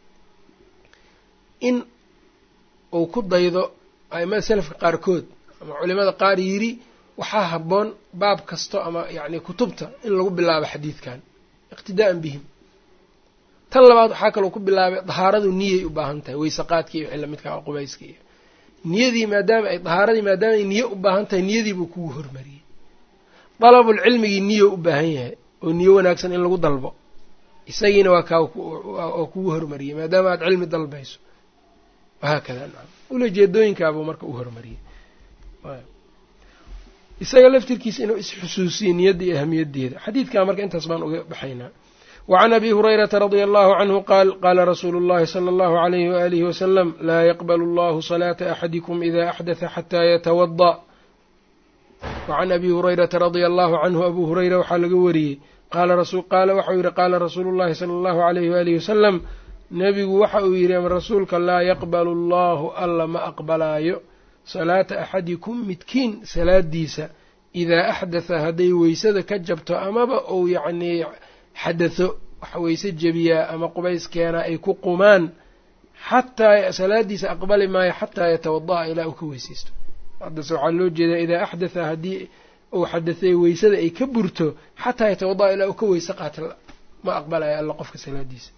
in uu ku daydo aimada salafka qaarkood ama culimada qaar yidhi waxaa habboon baab kasto ama yacni kutubta in lagu bilaabo xadiidkan iqtidaa'an bihim tan labaad waxaa kaloo ku bilaabay dahaaradu niyay u baahan tahay weysaqaadkii iyo wixii lamidka a qubayska iyo niyadii maadaama ay dahaaradii maadaama ay niyo u baahan tahay niyadii buu kugu hormariyey dalabulcilmigii niyo u baahan yahay oo niyo wanaagsan in lagu dalbo isagiina waa kaa oo kugu hormariyey maadaama aad cilmi dalbayso wahaakada nacam ulajeedooyinkaabuu marka u hormariyey isaga laftirkiisa inuu isxusuusiye niyadda iyo ahamiyaddeeda xadiidkaa marka intaas baan uga baxaynaa wacan abi hurayrata radia allahu canhu qaal qaala rasuulu llahi sala allahu alayhi waalihi wasalam laa yaqbalu allahu salaata axadikum ida axdatha xataa yatawada wacan abi hurayrata radia allahu canhu abuu hurayra waxaa laga wariyey qaala rasul qaala waxau yidhi qaala rasuulu llahi sala allahu alayhi waalihi wasalam nebigu waxa uu yidhi ama rasuulka laa yaqbalu allahu alla ma aqbalaayo salaata axadikum midkiin salaadiisa idaa axdatha hadday weysada ka jabto amaba uu yacnii xadatho wax weyse jebiyaa ama qubays keenaa ay ku qumaan xataa salaadiisa aqbali maayo xataa yatawada'a ilaa uu ka weysaysto haddase waxaa loo jeedaa idaa axdatha haddii uu xadathay weysada ay ka burto xataa yatawada'a ilaa uu ka weyse qaata ma aqbalayo alla qofka salaadiisa.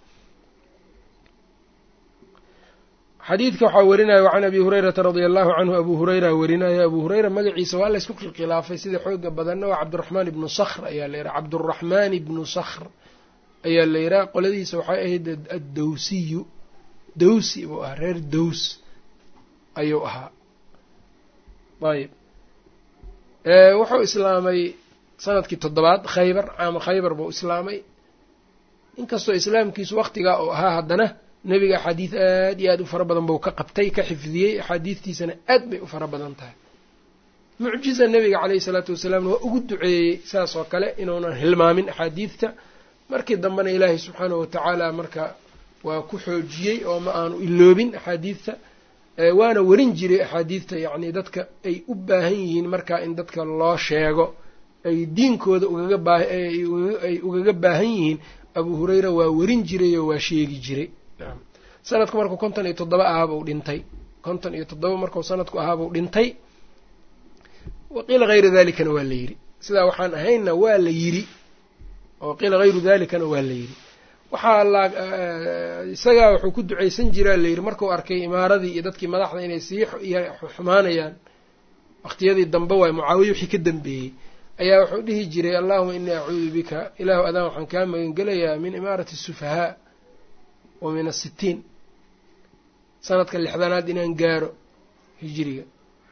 xadiidka waxaa warinaya can abi hurayrata radia allahu canhu abu hurayra warinaya abu hurayra magaciisa waa la ysku khilaafay sida xooga badanna waa cabdiraxmaan ibnu sakhr ayaa la yidhaha cabduraxmaan ibnu sakhr ayaa la yidhaha qoladiisa waxay ahayd addawsiyu dawsi buu ahaa reer daws ayuu ahaa. ayb wuxuu islaamay sanadkii toddobaad khaybar caama khaybar buu islaamay inkastoo islaamkiisu waqtigaa uu ahaa haddana nebiga axaadiid aad iyo aad u fara badan buu ka qabtay ka xifdiyey axaadiidtiisana aad bay u fara badan tahay. mucjiza nebiga caleyhi salaatu wasalaamna waa ugu duceeyey saas oo kale inuunan hilmaamin axaadiidta markii dambena ilaahay subxaanahu watacaala marka waa ku xoojiyey oo ma aanu iloobin axaadiidta waana warin jiray axaadiidta yacnii dadka ay u baahan yihiin markaa in dadka loo sheego ay diinkooda ugaga baa ay ugaga baahan yihiin abu hurayra waa warin jiray oo waa sheegi jiray. sanadku markuu konton iyo toddoba ahaabuu dhintay konton iyo toddoba markuu sanadku ahaabuu dhintay waqiila hayra dalikana waa la yidhi sidaa waxaan ahaynna waa la yidhi oo qiila hayru dalikana waa la yidhi waxaa la isagaa wuxuu ku ducaysan jiraa la yidhi markuu arkay imaaradii iyo dadkii madaxda inay sii xumaanayaan waqtiyadii dambe waay mucaawiya wixii ka dambeeyey ayaa wuxuu dhihi jiray allahuma inii acuudu bika ilaahu adaan waxaan kaa magangelayaa min imaarati asufahaa wa min asitiin sanadka lixdanaad inaan gaaro hijiriga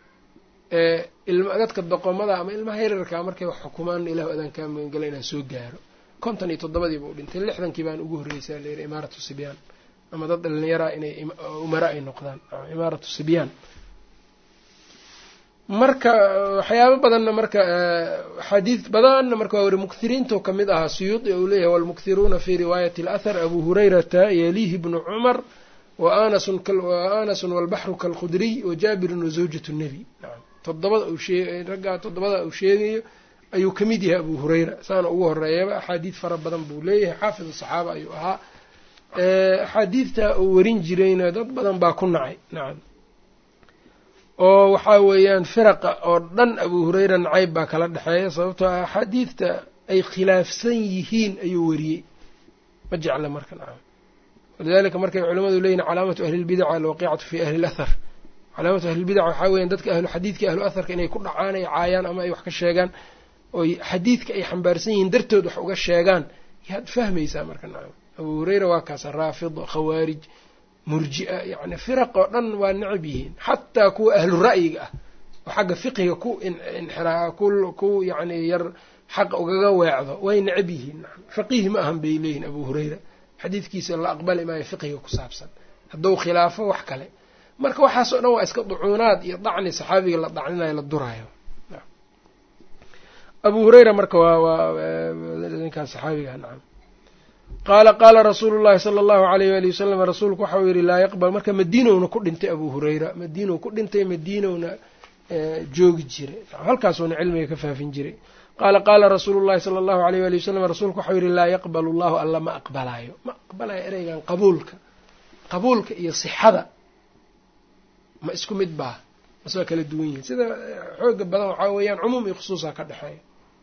dadka doqomada ama ilmaha yararkaa markay wax xukumaan ilaahu adaan kaa magangela inaan soo gaaro konton iyo toddobadiiba u dhintay lixdankii baan ugu horreysaa la yidhi imaaratu sibyaan ama dad dhalinyaraa inay umara ay noqdaan imaaratu sibyaan. marka waxyaabo badanna marka xadiid badanna marka waa weri mukthiriintu ka mid ahaa suyuudi uu leeyahay walmukthiruuna fii riwaayati alathar abu hurayrata yalihi bnu cumar wa anasun walbaxru kalkhudriy wa jaabirun wa zawjatu nebi toddobada uu sheeg raggaa toddobada uu sheegayo ayuu ka mid yahay abu hurayra saana ugu horeeyaba axaadiid fara badan buu leeyahay xaafid saxaaba ayuu ahaa axaadiidta uu warin jirayna dad badan baa ku nacay nacam oo waxaa weeyaan firaqa oo dhan abu hurayra nacayb baa kala dhexeeya sababtoo ah axaadiidta ay khilaafsan yihiin ayuu wariyey ma jecla marka nacam walidalika markay culamadu leeyihin calaamatu ahlilbidac alwaqiicatu fi ahli lathar calaamatu ahlilbidac waxaa weeyaan dadka ahlu xadiidka ahlu atharka inay ku dhacaan ay caayaan ama ay wax ka sheegaan oy xadiidka ay xambaarsan yihiin dartood wax uga sheegaan yaad fahmaysaa marka nacam abu hurayra waa kaasa raafid khawaarij murji'a yacni firaq oo dhan waa necab yihiin xataa kuwa ahlu ra'yiga ah oo xagga fiqiga ku inxiraa ku ku yacni yar xaqa ugaga weecdo way necab yihiin nacam faqiih ma ahan bay leeyihin abu hurayra xadiidkiisa la aqbali maayo fiqiga ku saabsan hadduu khilaafo wax kale marka waxaas oo dhan waa iska ducuunaad iyo dacni saxaabiga la dacninayo la duraayo. abu hurayra marka waa waa ninkaas saxaabiga nacam qaala qaala rasuulu llahi sala allahu alayh waali wasalam rasuulku waxau yidhi laa yaqbal marka madiinowna ku dhintay abu hurayra madiinow ku dhintay madiinowna joogi jiray halkaasuuna cilmiga ka faafin jiray qaala qaala rasuulu llahi sala allahu alayh waali wasalam rasuulku waxau yidhi laa yaqbalu llahu alla ma aqbalaayo ma aqbalayo ereygan qabuulka qabuulka iyo sixada ma isku mid baa mase waa kala duwan yihin sida xooga badan waxaa weeyaan cumuum iyo khusuusa ka dhexeeya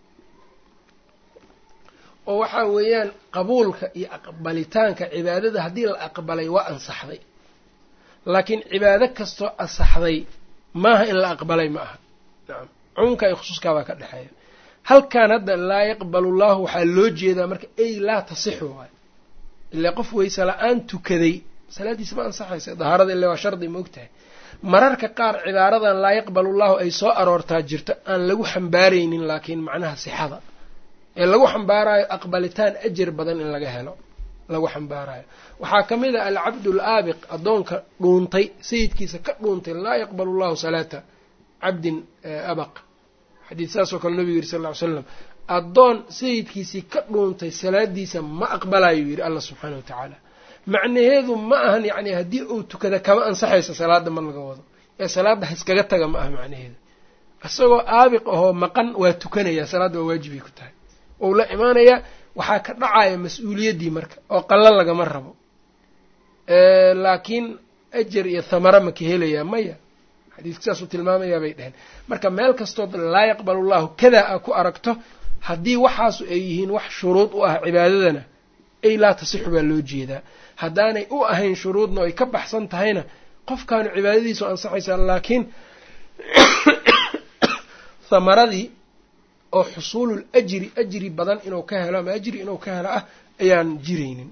oo waxaa weeyaan qabuulka iyo aqbalitaanka cibaadada haddii la aqbalay waa ansaxday laakiin cibaado kastoo ansaxday maaha in la aqbalay ma aha nacam cumuumka iyo khusuuskaabaa ka dhexeeya halkan hadda laa yaqbalu llahu waxaa loo jeedaa marka ay laa tasixu waayo ilaa qof weyse la-aan tukaday salaadiisa ma ansaxaysa dahaarada ile waa shardi ma ogtahay mararka qaar cibaaradan laa yaqbalu llahu ay soo aroortaa jirto aan lagu xambaaraynin laakiin macnaha sixada ee lagu xambaarayo aqbalitaan ajar badan in laga helo lagu xambaarayo waxaa ka mid a alcabdu alaabiq addoonka dhuuntay sayidkiisa ka dhuuntay laa yaqbalu llahu salaata cabdin abaq xadiid saas oo kale nabigu yiri sal ll ly slam addoon sayidkiisii ka dhuuntay salaadiisa ma aqbalayo yidhi allah subxaana wa tacaala macnaheedu ma ahan yacni haddii uu tukada kama ansaxayso salaadda ma laga wado ee salaadda ha iskaga taga ma aha macnaheedu isagoo aabiq ahoo maqan waa tukanayaa salaadda waa waajibay ku tahay ou la imaanayaa waxaa ka dhacaya mas-uuliyaddii marka oo qallan lagama rabo laakiin ajar iyo thamara ma ka helayaa maya xadiidka saasuu tilmaamayaa bay dheheen marka meel kastood laa yaqbalu llahu kadaa a ku aragto haddii waxaasu ay yihiin wax shuruud u ah cibaadadana ay laa tasixu baa loo jeedaa haddaanay u ahayn shuruudna ay ka baxsan tahayna qofkaanu cibaadadiisu ansaxaysaa laakiin thamaradii oo xusuulul ajri ajri badan inuu ka helo ama ajri inuu ka helo ah ayaan jiraynin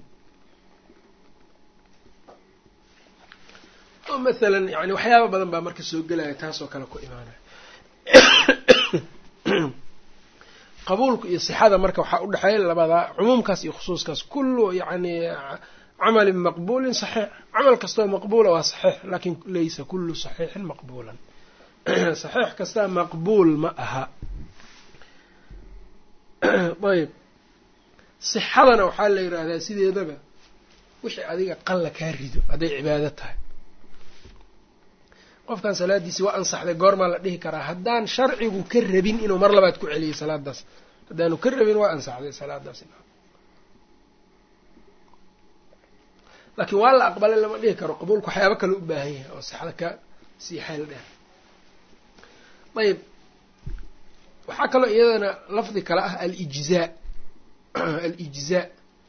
oo mathalan yani waxyaaba badan baa marka soo gelaya taasoo kale ku imaanaya qabuulka iyo sixada marka waxaa u dhexeeya labadaa cumuumkaas iyo khusuuskaas kullu yani camalin maqbuulin saxiix camal kastoo maqbuula waa saxiix laakin laysa kullu saxiixin maqbuulan saxiix kastaa maqbuul ma aha ayb sixadana waxaa la yidhaahdaa sideedaba wixii adiga qalla kaa rido hadday cibaado tahay qofkan salaadiisi waa ansaxday goormaa la dhihi karaa haddaan sharcigu ka rabin inuu mar labaad ku celiyay salaadaas haddaanu ka rabin waa ansaxday salaadaas laakiin waa la aqbalay lama dhihi karo qabuulku waxyaabo kale u baahan yahay oo sixada ka sii xeel dheer ayb waxaa kaloo iyadana lafdi kale ah alijzaa alijzaa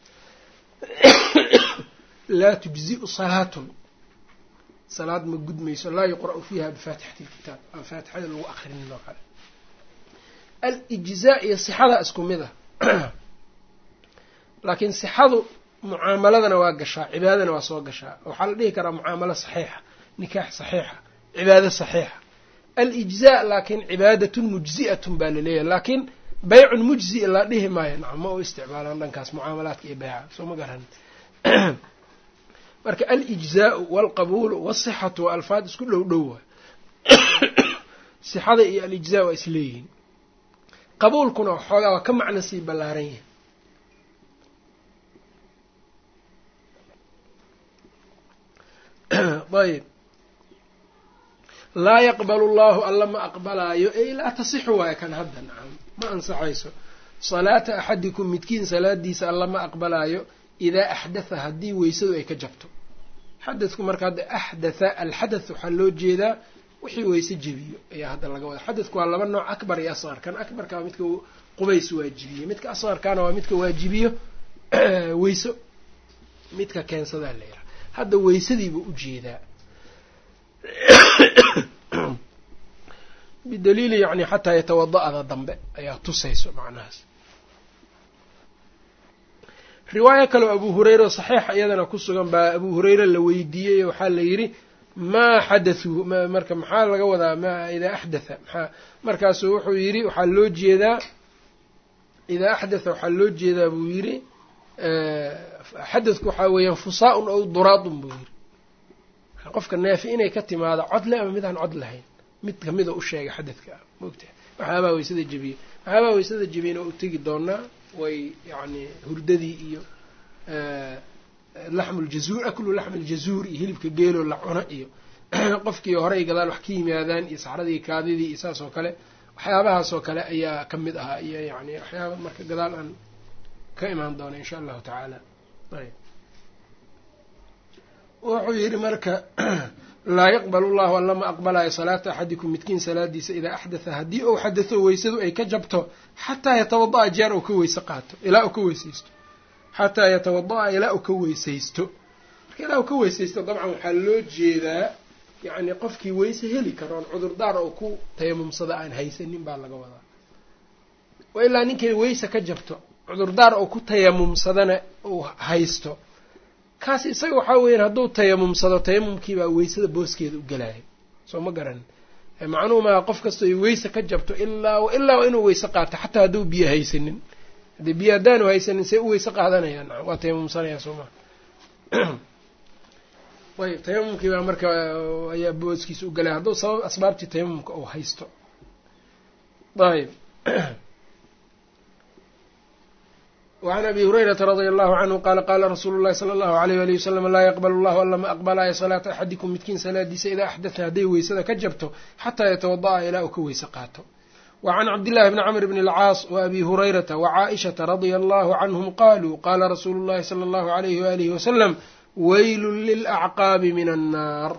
laa tujzi'u salaatun salaad ma gudmayso laa yuqra'u fiiha bifaatixati lkitaab aan faatixada lagu akrinin oo kale alijzaa iyo sixada isku mid ah laakiin sixadu mucaamaladana waa gashaa cibaadana waa soo gashaa waxaa la dhihi karaa mucaamalo saxiixa nikaax saxiixa cibaado saxiixa alijzaa laakiin cibaadatun mujzi'atun baa laleeyahay laakiin baycun mujzi la dhihi maayo nacam ma u isticmaalaan dhankaas mucaamalaadka iyo bayca soo ma garan marka alijzaau walqabuulu wasixatu waa alfaad isku dhow dhow waay sixada iyo alijzaa waa isleeyihiin qabuulkuna waxoogaa waa ka macno sii ballaaran yahay ayb laa yaqbalu llahu alla ma aqbalaayo ey laa tasixu waayo kan hadda nacam ma ansaxayso salaata axadikum midkiin salaadiisa alla ma aqbalaayo idaa axdatha haddii weysadu ay ka jabto xadadku marka hadda axdatha alxadath waxaa loo jeedaa wixii weyse jebiyo ayaa hadda laga wada xadadku waa laba nooc akbar iyo asqar kan akbarka waa midka qubays waajibiyo midka asqarkaana waa midka waajibiyo weyso midka keensadaa la yidhaha hadda weysadiibuu ujeedaa bidaliili yani xataa yatawada'da dambe ayaa tusayso macnahaas riwaayo kaleo abu hureyre oo saxiixa iyadana ku sugan baa abu hureyre la weydiiyey waxaa la yidhi maa xadathuu marka maxaa laga wadaa ma idaa axdatha maxaa markaasuu wuxuu yidhi waxaa loo jeedaa idaa axdatha waxaa loo jeedaa buu yidhi xadadku waxaa weeyaan fusaa-un ow duraadun buu yidhi qofka naafi inay ka timaado codle ama mid aan cod lahayn mid kamida u sheegay xadadka ah maogtahay waxyaabaa weysada jebiyey waxyaabaa weysada jebiyeyna u tegi doonaa way yani hurdadii iyo laxmuljazuur aklu laxmuljazuur iyo hilibka geeloo la cuno iyo qofkii horey gadaal wax ka yimaadaan iyo saxradii kaadidii iyo saas oo kale waxyaabahaas oo kale ayaa ka mid ahaa iyo yani waxyaaba marka gadaal aan ka imaan doona insha allahu tacaala ayb wuxuu yidhi marka laa yaqbalu llahu alla ma aqbalayo salaata axadikum midkiin salaadiisa idaa axdatha haddii uu xadatho weysadu ay ka jabto xataa yatawada'a jeer uu ka weyse qaato ilaa uu ka weysaysto xataa yatawada'a ilaa uu ka weysaysto marka ilaa uu ka weysaysto dabcan waxaa loo jeedaa yacni qofkii weyse heli karoon cudurdaar oo ku tayamumsada aan haysanin baa laga wadaa wa ilaa ninkay weyse ka jabto cudurdaar oo ku tayamumsadana uu haysto kaas isaga waxaa weeyaan hadduu tayamumsado tayamumkiibaa weysada booskeeda u gelaayo soo ma garan macnuhu maa qof kastoo ay weyse ka jabto ilaa ilaa waa inuu weyse qaato xataa hadduu biyo haysanin haddii biyo haddaanu haysanin see u weyse qaadanayaan waa tayamumsanayaa soo maa ayb tayamumkiibaa marka ayaa booskiisa u gelaya hadduu sabab asbaabtii tayamumka uu haysto ayb وعن أبي هريرة رضي الله عنه قال قال رسول الله صلى الله عليه وآله وسلم لا يقبل الله إلا ما أقبل صلاة أحدكم متكين سلاديس إذا أحدث هدي ويسد كجبته حتى يتوضأ إلى أكوي سقاته. وعن عبد الله بن عمرو بن العاص وأبي هريرة وعائشة رضي الله عنهم قالوا قال رسول الله صلى الله عليه وآله وسلم ويل للأعقاب من النار.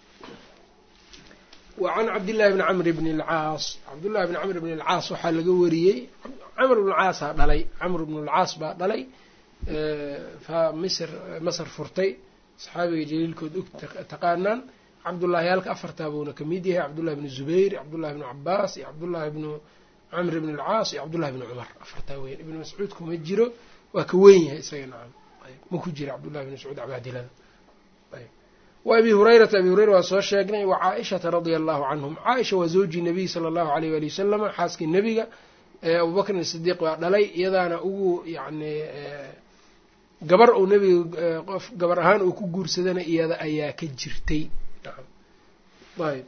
وعن عبد الله بن عمرو بن العاص عبد الله بن عمرو بن العاص وحال laga wariyay عمرو بن العاص dhalay عمرو بن العاص baa dhalay fa Misr Masr furtay saxaabiga jaliilkood og taqaanaan Abdullah yaalka afarta buuna kamid yahay Abdullah ibn Zubayr Abdullah ibn Abbas iyo Abdullah ibn Amr ibn al-Aas iyo Abdullah ibn Umar afarta weyn ibn Mas'ud kuma jiro waa ka weyn yahay isagana ma ku jiro Abdullah ibn Mas'ud abadilada. وأبي هريرة أبي هريرة وصوشيقنا وعائشة رضي الله عنهم عائشة وزوج النبي صلى الله عليه وآله وسلم حاسك النبي أبو بكر الصديق وعلي يدانا أو يعني قبر أو نبي قبرهان أو كجور سدنا إياذا أيا كجرتي. نعم. طيب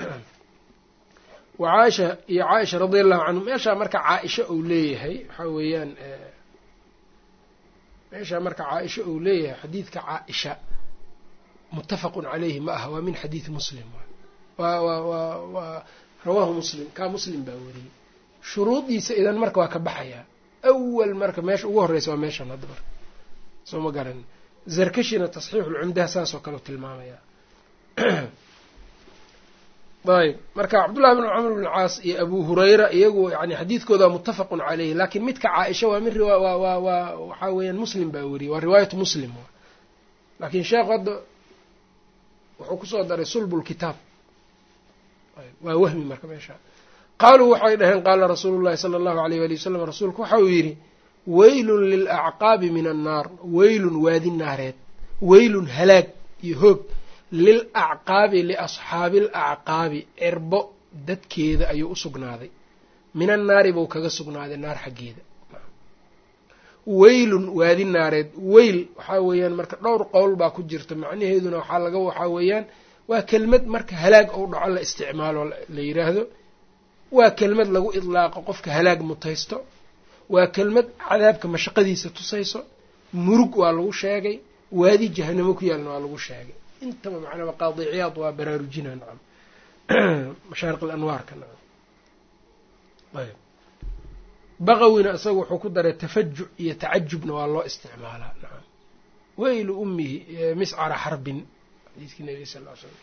وعائشة يا عائشة رضي الله عنهم إيش أمرك عائشة أوليه هي حويان إيش أمرك عائشة أوليه حديثك عائشة متفق عليه ما هو من حديث مسلم ورواه مسلم كان مسلم باوري شروطي إذا مركب وكبحيا أول مركب ماش وهرس وماش نضبر ثم قرن زركشنا تصحيح العمدة أساس وكانوا تلمامة يا طيب مركب عبد الله بن عمرو بن العاص يا أبو هريرة يجو يعني حديث كذا متفق عليه لكن متك عائشة ومن روا وحاويا مسلم باوري ورواية مسلم لكن شيخ قد wuxuu ku soo daray sulbul kitaab waa wahmi marka meesha qaaluu waxay dhaheen qaala rasuulullaahi sala allahu alayhi wa sallam rasuulku waxa uu yidhi waylun lilacqaabi min annaar waylun waadi naareed waylun halaag iyo hoog lilacqaabi liasxaabi alacqaabi cirbo dadkeeda ayuu u sugnaaday min annaari buu kaga sugnaaday naar xaggeeda. waylun waadi naareed weyl waxaa weeyaan marka dhowr qowl baa ku jirta macnaheeduna waxaa laga waxaa weeyaan waa kelmad marka halaag ou dhaco la isticmaalo la yiraahdo waa kelmad lagu idlaaqo qofka halaag mutaysto waa kelmad cadaabka mashaqadiisa tusayso murug waa lagu sheegay waadi jahannamo ku yaalna waa lagu sheegay intaba macnaa qaadiciyaad waa baraarujina nacam mashaariq al-anwaar kana ayb بغوينا أسوي حكو دار تفجع يتعجبنا والله استعمالها. نعم. ويل أمه مسعر حرب حديث النبي صلى الله عليه وسلم.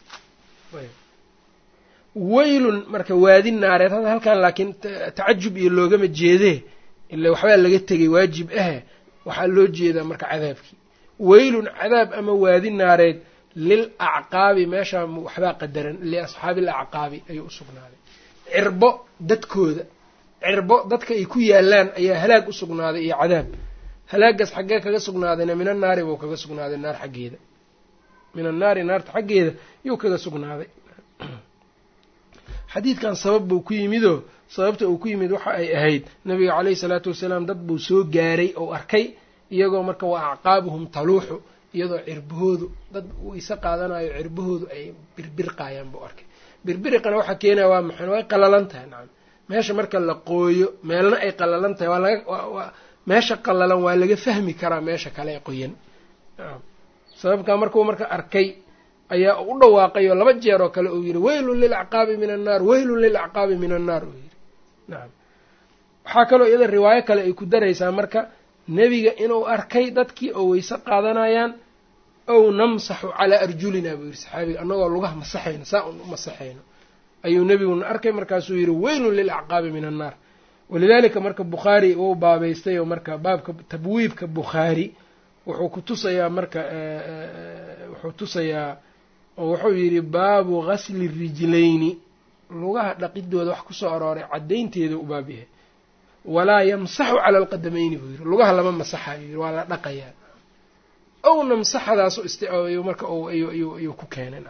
ويل مركب وادي النار هذا هل كان لكن تعجب اللوجة متجيده اللي وحوال لقيت تجي واجب إيه وحلو جيده مركب عذابك. ويل عذاب أما وادي النار للأعقاب ماشى وحبا قدرا لأصحاب الأعقاب أي أصبنا عليه. عربو دتكود cirbo dadka ay ku yaalaan ayaa halaag u sugnaaday iyo cadaab halaagaas xagee kaga sugnaadayna min an-naari buu kaga sugnaaday naar xageeda min an-naari naarta xageeda yuu kaga sugnaaday. xadiidkan sabab buu ku yimido sababta uu ku yimid waxa ay ahayd nabiga calayhi salaatu wasalaam dad buu soo gaaray oo arkay iyagoo marka waa aqaabuhum taluuxu iyadoo cirbahoodu dad uu isa qaadanayo cirbahoodu ay birbirqayaan buu arkay birbirqana waxa keenaya waa maxay way qalalan tahay nacam meesha marka la qooyo meelna ay qalalan tahay waa laga meesha qalalan waa laga fahmi karaa meesha kale ee qoyan sababka markuu marka arkay ayaa u dhawaaqay oo laba jeer oo kale uu yiri waylun lil aqaabi min an-nar waylun lil aqaabi min an-nar naam waxa kale iyada riwaayo kale ay ku daraysaa marka nabiga inuu arkay dadkii oo weysa qaadanayaan oo namsaxu ala arjulina buu saxaabi anagoo lugaha masaxayna saa u masaxayna ayuu nabiguna arkay markaasuu yiri waylun lil aqaabi min an-nar walidaalika marka Bukhari uu baabaystay oo marka baabka tabwiibka Bukhari wuxuu ku tusayaa marka wuxuu tusayaa oo wuxuu yiri baabu ghasli rijlayni lugaha dhaqidooda wax ku soo arooray cadeynteeda u baabiye walaa yamsaxu ala alqadamayni buu yiri lugaha lama masaxayo waa la dhaqayaa oo namsaxadaas oo istiaayo marka oo ayu ayu ku keenan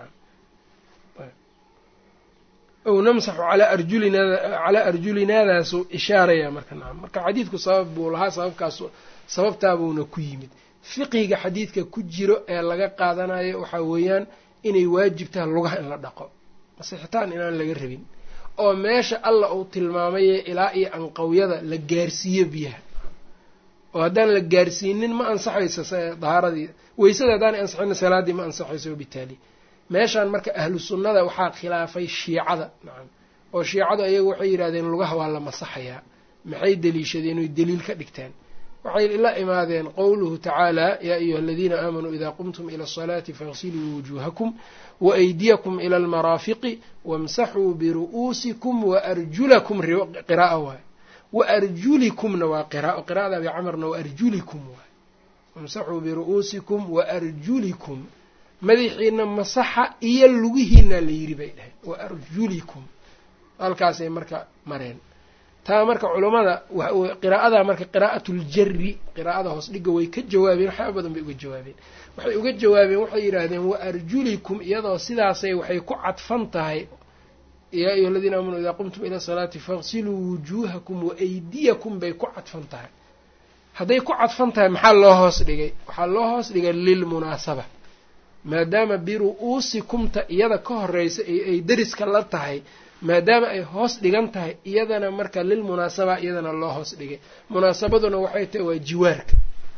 أو نمسح على أرجلنا على أرجلنا ذا سو إشارة يا مركنا مرك حديثك سبب ولا سبب كاس سبب تابونا كيمد فقه حديثك كجرو لقى قادنا وحويان إن يواجب ته اللغة إلا دقة بس حتى إن أنا لقربين oo meesha alla uu tilmaamay ilaa iyo an qawiyada la gaarsiyo biyaha oo haddaan la gaarsiinin ma ansaxayso dahaaradii, weysada haddaan ansaxayna salaaddii ma ansaxayso wabitaali. meeshaan marka ahlu sunnada waxaa khilaafay shiicada nacam, oo shiicadu ayagu waxay yidhahdeen lugaha waa la masaxayaa. maxay deliishadeen oy deliil ka dhigteen? waxay la imaadeen qowluhu tacaala yaa ayuha aladiina aamanuu idaa qumtum ila asalaati faغsiluu wujuuhakum waaydiyakum ila almaraafiqi wamsaxuu biru'uusikum waarjulakum qira'a waay, waarjulikumna waa qiraa'o qira'ada abi camarna waarjulikum waay, wamsaxuu biru'uusikum waarjulikum madaxiina masaxa iyo lugihiina la yiri bay dhahay waarjulikum, halkaasay marka mareen. taa marka culammada qiraa'ada marka qiraa'atuljari qiraa'ada hoos dhiga way ka jawaabeen, waxyaaba badan bay uga jawaabeen. waxay uga jawaabeen waxay yidhaahdeen wa arjulikum, iyadoo sidaasay waxay ku cadfan tahay yaa ayuha aladiina aamanuu idaa qumtum ila salaati faghsiluu wujuuhakum wa aydiyakum bay ku cadfan tahay. hadday ku cadfan tahay maxaa loo hoos dhigay? waxaa loo hoos dhigay lilmunaasaba, maadaama biru'uusikumta iyada ka horeysa ay deriska la tahay, maadaama ay hoos dhigan tahay iyadana marka lilmunaasaba iyadana loo hoos dhigay. munaasabaduna waxay tahay waa jiwaarka.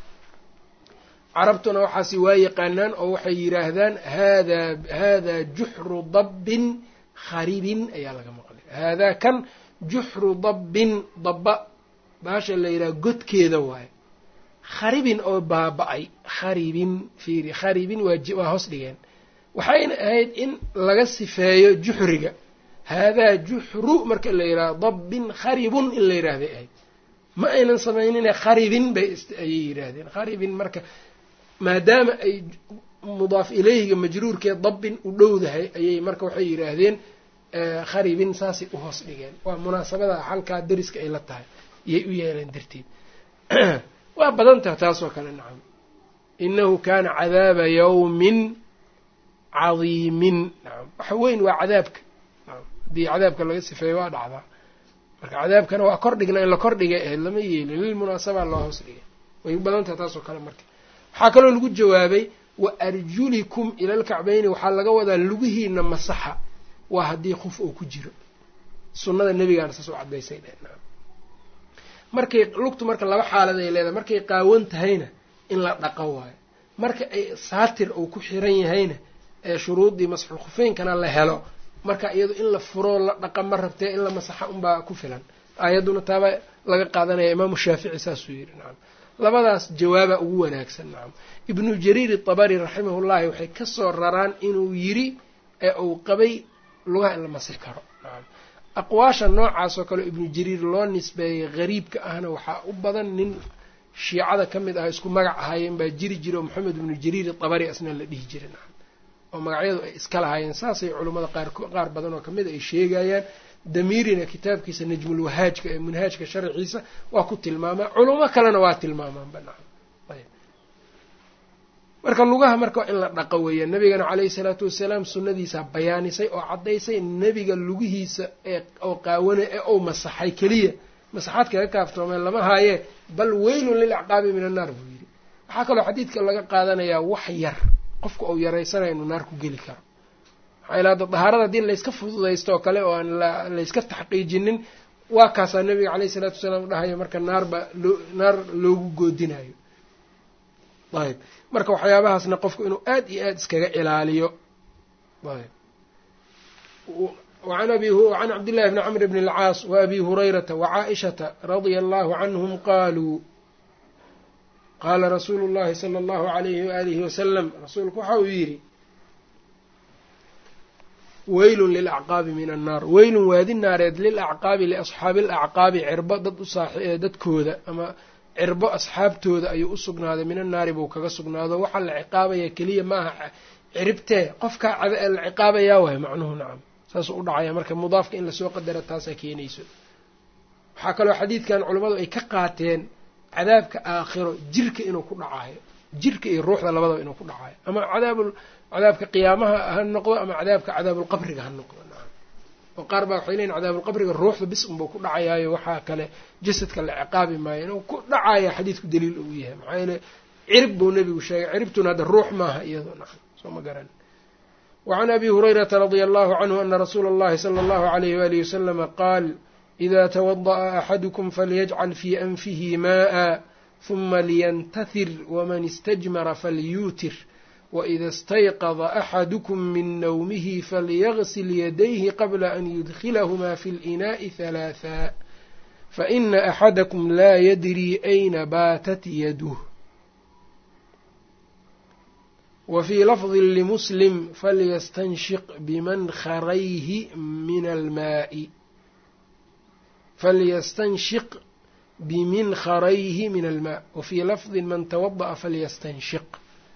carabtuna waxaasi waa yaqaanaan oo waxay yidhaahdaan haadaa haadaa juxru dabbin kharibin ayaa laga maqlay. haadaa kan juxru dabbin, dabba baasha la yidhaha godkeeda waaye, kharibin oo baaba-ay, kharibin fiiri kharibin waa hoos dhigeen. waxayna ahayd in laga sifeeyo juxriga, haadaa juxru marka la yidhaha dabbin kharibun in la yidhaahday ahayd, ma aynan samaynine kharibin bay ayay yidhaahdeen. kharibin marka maadaama ay mudaaf ilayhiga majruurkee dabbin u dhowdahay ayay marka waxay yidhaahdeen kharibin, saasay u hoos dhigeen. waa munaasabada halkaa deriska ay la tahay iyay u yeeleen darteed. waa badan taha taasoo kale nacam. inahu kaana cadaaba yawmin cadiimin, nacam waxa weyn waa cadaabka. haddii cadaabka laga sifeeyo waa dhacdaa. marka cadaabkana waa kordhigna in la kordhigay ahayd, lama yeelin, lilmunaasaba loo hoos dhigay. way badan taha taasoo kale marka. waxaa kaloo lagu jawaabay wa arjulikum ila alkacbayni, waxaa laga wadaa lugihiina masaxa, waa haddii qof oo ku jiro. sunnada nebigaana saas u cadaysay dheh. markay lugtu marka laba xaalad ay leedahay, markay qaawan tahayna in la dhaqo waayo, marka ay saatir uu ku xiran yahayna ee shuruuddii masxul khufeynkana la helo, marka iyado in la furo la dhaqa ma rabtee in la masaxa unbaa ku filan. aayadduna taaba laga qaadanaya, imaamu shaafici saasuu yidhi nacam. labadaas jawaaba ugu wanaagsan nacam. ibnu jariir itabari raximahullahi waxay ka soo raraan inuu yidhi ee uu qabay lugaha in la masix karo nacam. aqwaasha noocaas oo kale ibnu jariir loo nisbeeyey gariibka ahna waxaa u badan nin shiicada ka mid ah isku magac ahaayeen baa jiri jira oo maxamed ibnu jariir itabari asna la dhihi jiray nacam, oo magacyadu ay iska lahaayeen. saasay culummada qaar qaar badan oo kamid ay sheegayaan. damiirina kitaabkiisa najmulwahaajka ee manhaajka sharciisa waa ku tilmaamaa, culummo kalena waa tilmaamaan banaan. ayb marka lugaha marka waa in la dhaqo weeyaan. nabigana calayhi salaatu wasalaam sunnadiisa bayaanisay oo caddaysay nebiga lugihiisa ee oo qaawane ee ou masaxay keliya, masaxaad kaga kaaftoomeen lama haayee, bal weylun lilacqaabi min annaar buu yidhi. waxaa kaloo xadiidka laga qaadanayaa wax yar qofka uu yaraysanayo inuu naar ku geli karo. maxaa ilaada dahaarada haddii layska fududaysto oo kale oo aan layska taxqiijinin, waa kaasaa nebiga calayhi salaatu wasalaam dhahayo marka naarba loo naar loogu goodinayo. ayb marka waxyaabahaasna qofku inuu aad iyo aad iskaga ilaaliyo. ayb وعن أبي وعن عبد الله بن عمرو بن العاص وأبي هريرة وعائشة رضي الله عنهم قالوا قال رسول الله صلى الله عليه وآله وسلم رسولك waxau yidhi weylun lilacqaabi min annaar, weylun waadi naareed lilacqaabi liasxaabi alacqaabi, cirbo dad u saaxi dadkooda ama cirbo asxaabtooda ayuu u sugnaaday, min annaari buu kaga sugnaado. waxaa la ciqaabaya keliya ma aha ciribtee, qofkaa la ciqaabayaa waay macnuhu nacam. saasuu u dhacaya marka mudaafka in lasoo qadara taasaa keenayso. waxaa kaloo xadiidkan culammadu ay ka qaateen cadaabka aakhiro jirka inuu ku dhacayo, jirka iyo ruuxda labadaba inuu ku dhacayo, ama cadaab cadaabka qiyaamaha ha noqdo ama cadaabka cadaabulqabriga ha noqdo nacam. oo qaar baa waxay leeyiin cadaabulqabriga ruuxda bis unbuu ku dhacayaayo, waxaa kale jasadka la ciqaabi maayo. inuu ku dhacaya xadiidku daliil uu yahay, maxaa yeele cirib buu nebigu sheegay, ciribtuna hadda ruux maaha iyadoo nacam, soo ma garan. وعن أبي هريرة رضي الله عنه أن رسول الله صلى الله عليه وآله وسلم قال إذا توضأ أحدكم فليجعل في أنفه ماء ثuma liyantathir waman istajmara falyuutir waإida اstayqada axadukum min nawmihi falyagsil yadayhi qabla an yudkhilahumaa fi اlinaaءi ثalaaثa faإna axadakum laa yadrii ayna baatat yaduh wfii lafظi limuslim falyastanshiq bimankarayhi min almaai falyastanshiq biminkarayhi min almaa wafii lafظi man tawada'a falyastanshiq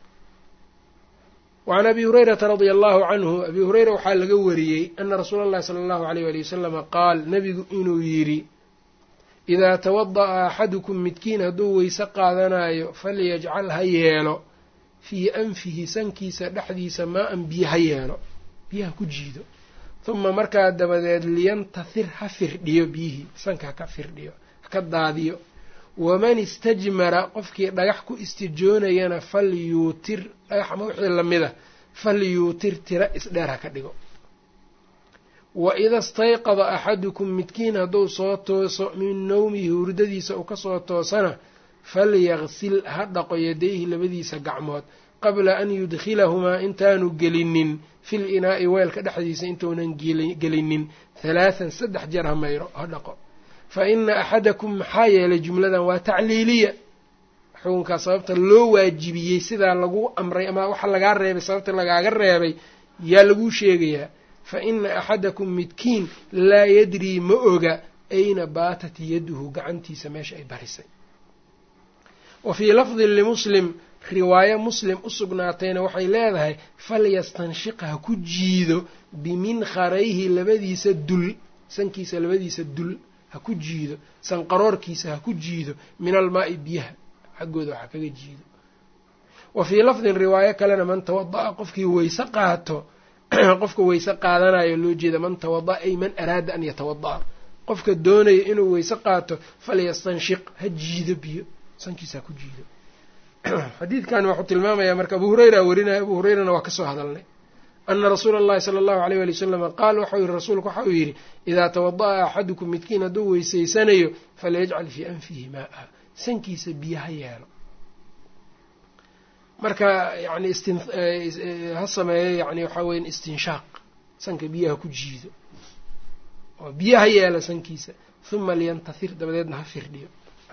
wacan abi hurayrata radia allahu canhu abi hureyra waxaa laga wariyey ana rasuula اllahi salى اllahu عalيyh wali wasalama qaal nebigu inuu yidhi idaa tawada'a axadukum midkiin hadduu weyse qaadanayo falyajcal ha yeelo fii anfihi sankiisa dhexdiisa maa-an biyo ha yeelo biyaha ku jiido huma markaa dabadeed liyantathir ha firdhiyo biyihii sanka haka firdhiyo haka daadiyo waman istajmara qofkii dhagax ku istijoonayana falyuutir dhagax ma wixii lamida falyuutir tira isdheer haka dhigo waida stayqada axadukum midkiin hadduu soo tooso min nawmihi hurdadiisa uu kasoo toosana falyagsil ha dhaqo yadayhi labadiisa gacmood qabla an yudkhilahumaa intaanu gelinin fil inaa'i weelka dhexdiisa intuunan gelinin halaathan saddex jeer ha mayro ha dhaqo fa ina axadakum maxaa yeelay jumladan waa tacliiliya xukunkaa sababta loo waajibiyey sidaa lagu amray ama waxa lagaa reebay sababta lagaaga reebay yaa laguu sheegayaa fa ina axadakum midkiin laa yadrii ma oga ayna baatat yaduhu gacantiisa meesha ay barisay wa fii lafdin limuslim riwaayo muslim u sugnaatayna waxay leedahay falyastanshiq ha ku jiido biminkarayhi labadiisa dul sankiisa labadiisa dul ha ku jiido sanqaroorkiisa ha ku jiido min almaa'i biyaha xaggooda waxa kaga jiido wa fii lafdin riwaayo kalena man tawada'a qofkii weyse qaato qofka weyse qaadanayo loo jeeda man tawada'a ay man araada an yatawada'a qofka doonaya inuu weyse qaato falyastanshiq ha jiido biyo sankiisa ha ku jiido xadiidkan waxuu tilmaamayaa marka abu hureyra warinaya abu hureyrana waa kasoo hadalnay ana rasuula اllahi salى اllahu عalيyh wali wasalam qaal waxau yihi rasuulku waxa uu yidhi idaa tawada'a axadukum midkiin hadduu weysaysanayo falyajcal fii anfihi maa sankiisa biyo ha yeelo marka yani ha sameeyo yani waxaa weya istinshaaq sanka biyaha ku jiido oo biyo ha yeelo sankiisa huma liyantathir dabadeedna ha firdhiyo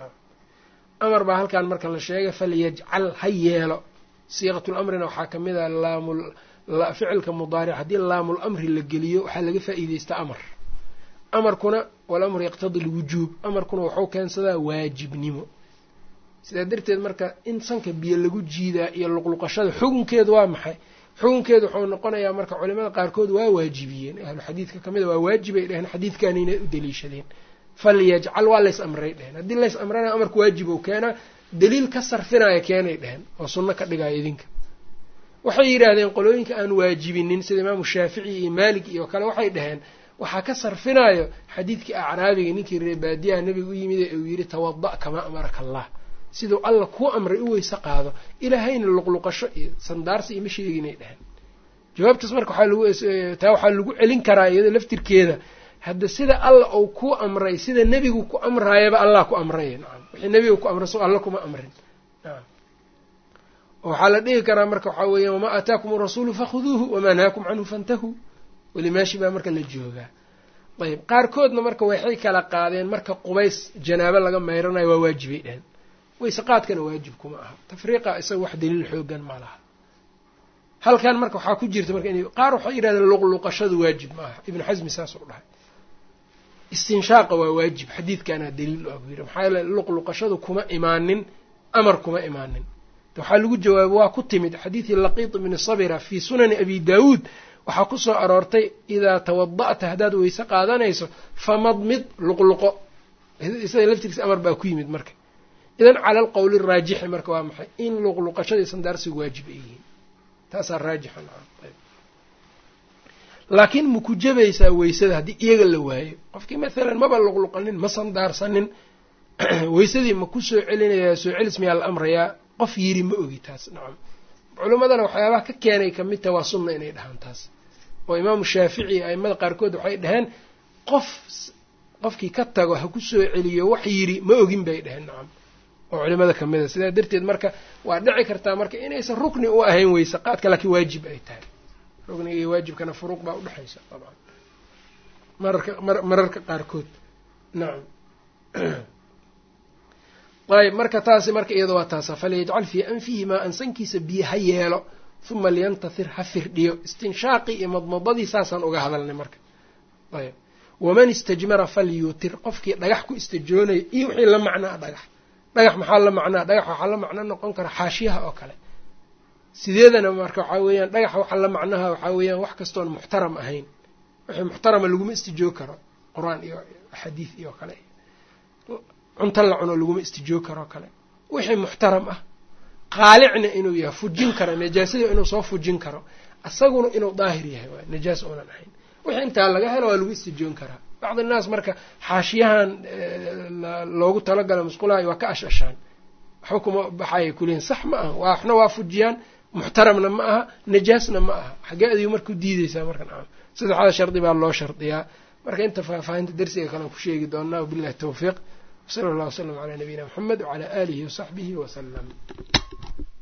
amar baa halkan marka la sheegay falyajcal ha yeelo siiqatul amrina waxaa ka mid ah laamul ficilka mudaaric haddii laamul amri la geliyo waxaa laga faa'iideystaa amar amarkuna walamru yaqtadi alwujuub amarkuna waxuu keensadaa waajibnimo sidaa darteed marka in sanka biyo lagu jiidaa iyo luqluqashada xukunkeedu waa maxay xukunkeedu wuxuu noqonayaa marka culimada qaarkood waa waajibiyeen ahlu xadiidka ka mida waa waajibay dheheen xadiidkani inay u daliishadeen falyajcal waa lays amray dheheen haddii lays amrana amarka waajib ou keenaa daliil ka sarfinaya keenay dheheen oo sunno ka dhigaya idinka waxay yidhaahdeen qolooyinka aan waajibinin sida imaamu shaafici iyo maalik iyo kale waxay dhaheen waxaa ka sarfinayo xadiidkii acraabiga ninkii reer baadiyaha nebiga u yimid ee uu yidhi tawada' kamaa amaraka allah siduu alla kuu amray u weyse qaado ilaahayna luqluqasho iyo sandaarsi ima sheeginay dheheen jawaabtaas marka waxaa lagu taa waxaa lagu celin karaa iyada laftirkeeda hadda sida alla uu ku amray sida nebigu ku amraayaba allah ku amray nacam wixii nebigu ku amray soo alla kuma amrin nacam waxaa la dhihi karaa marka waxaa weeyaan wamaa aataakum arasuulu fakhuduuhu wamaa nahaakum canhu fantahuu weli meeshii baa marka la joogaa ayb qaarkoodna marka waxay kala qaadeen marka qubays janaabo laga mayranayo waa waajibay dheheen weyse qaadkana waajib kuma aha tafriiqa isaga wax daliil xoogan ma laha halkan marka waxaa ku jirta marka in qaar waxay yidhahdeen luqluqashadu waajib ma aha ibnu xasmi saas u dhahay istinshaaqa waa waajib xadiidkaana daliil ah buu yidhi maxaa yeele luqluqashadu kuma imaanin amar kuma imaanin waxaa lagu jawaabo waa ku timid xadiidii laqiit ibni sabira fii sunani abi daawuud waxaa ku soo aroortay idaa tawada'ta haddaad weyse qaadanayso famadmid luqluqo isaga laftirkiisa amar baa ku yimid marka idan cala alqowli raajixi marka waa maxay in luqluqashadii sandaarsigu waajib ay yihiin taasaa raajixa laakiin maku jabaysaa weysada haddii iyaga la waayo qofkii maalan maba luqluqanin ma sandaarsanin weysadii ma ku soo celinayaa soo celis miyaa la amrayaa qof yiri ma ogi taas nacam culimmadana waxyaabaha ka keenay ka mid taha waa sunna inay dhahaan taas oo imaamu shaafici aimada qaarkood waxay dhaheen qof qofkii ka tago ha ku soo celiyo wax yiri ma ogin bay dhaheen nacam oo culimada kamid a sidaa darteed marka waa dhici kartaa marka inaysan rukni u ahayn weyse qaadka laakiin waajib ay tahay rukniga iyo waajibkana furuuq baa udhexaysa dabcan mararka mararka qaarkood nacam ayb marka taasi marka iyada waa taasa falyajcal fii anfihi maa ansankiisa biyo ha yeelo uma liyantathir ha firdhiyo istinshaaqi iyo madmadadii saasaan uga hadalnay marka ayb waman istajmara falyuutir qofkii dhagax ku istijoonaya iyo wixii la macnaa dhagax dhagax maxaa la macnaa dhagax waxaa la macno noqon kara xaashiyaha oo kale sideedana marka waxaa weeyaan dhagaxa waxaa la macnaha waxaa weeyaan wax kastoon muxtaram ahayn wixii muxtarama laguma istijoo karo qur-aan iyo xadiid iyo kale cunto la cuno laguma istijoo karoo kale wixii muxtaram ah qaalicna inuu yahay fujin karo najaasada inuu soo fujin karo asaguna inuu daahir yahay waay najaas oonan ahayn wixii intaa laga helo waa lagu istijoon karaa bacd innaas marka xaashiyahan loogu talagala musqulaha waa ka ashashaan waxba kuma baxaayay kuleeyiin sax ma aha waxna waa fujiyaan muxtaramna ma aha najaasna ma aha xagee adigu marku diideysaa markan a saddexda shardi baa loo shardiyaa marka inta faahfaahinta darsiga kalean ku sheegi doonaa wabillahi tawfiiq وصلى الله وسلم على نبينا محمد وعلى آله وصحبه وسلم.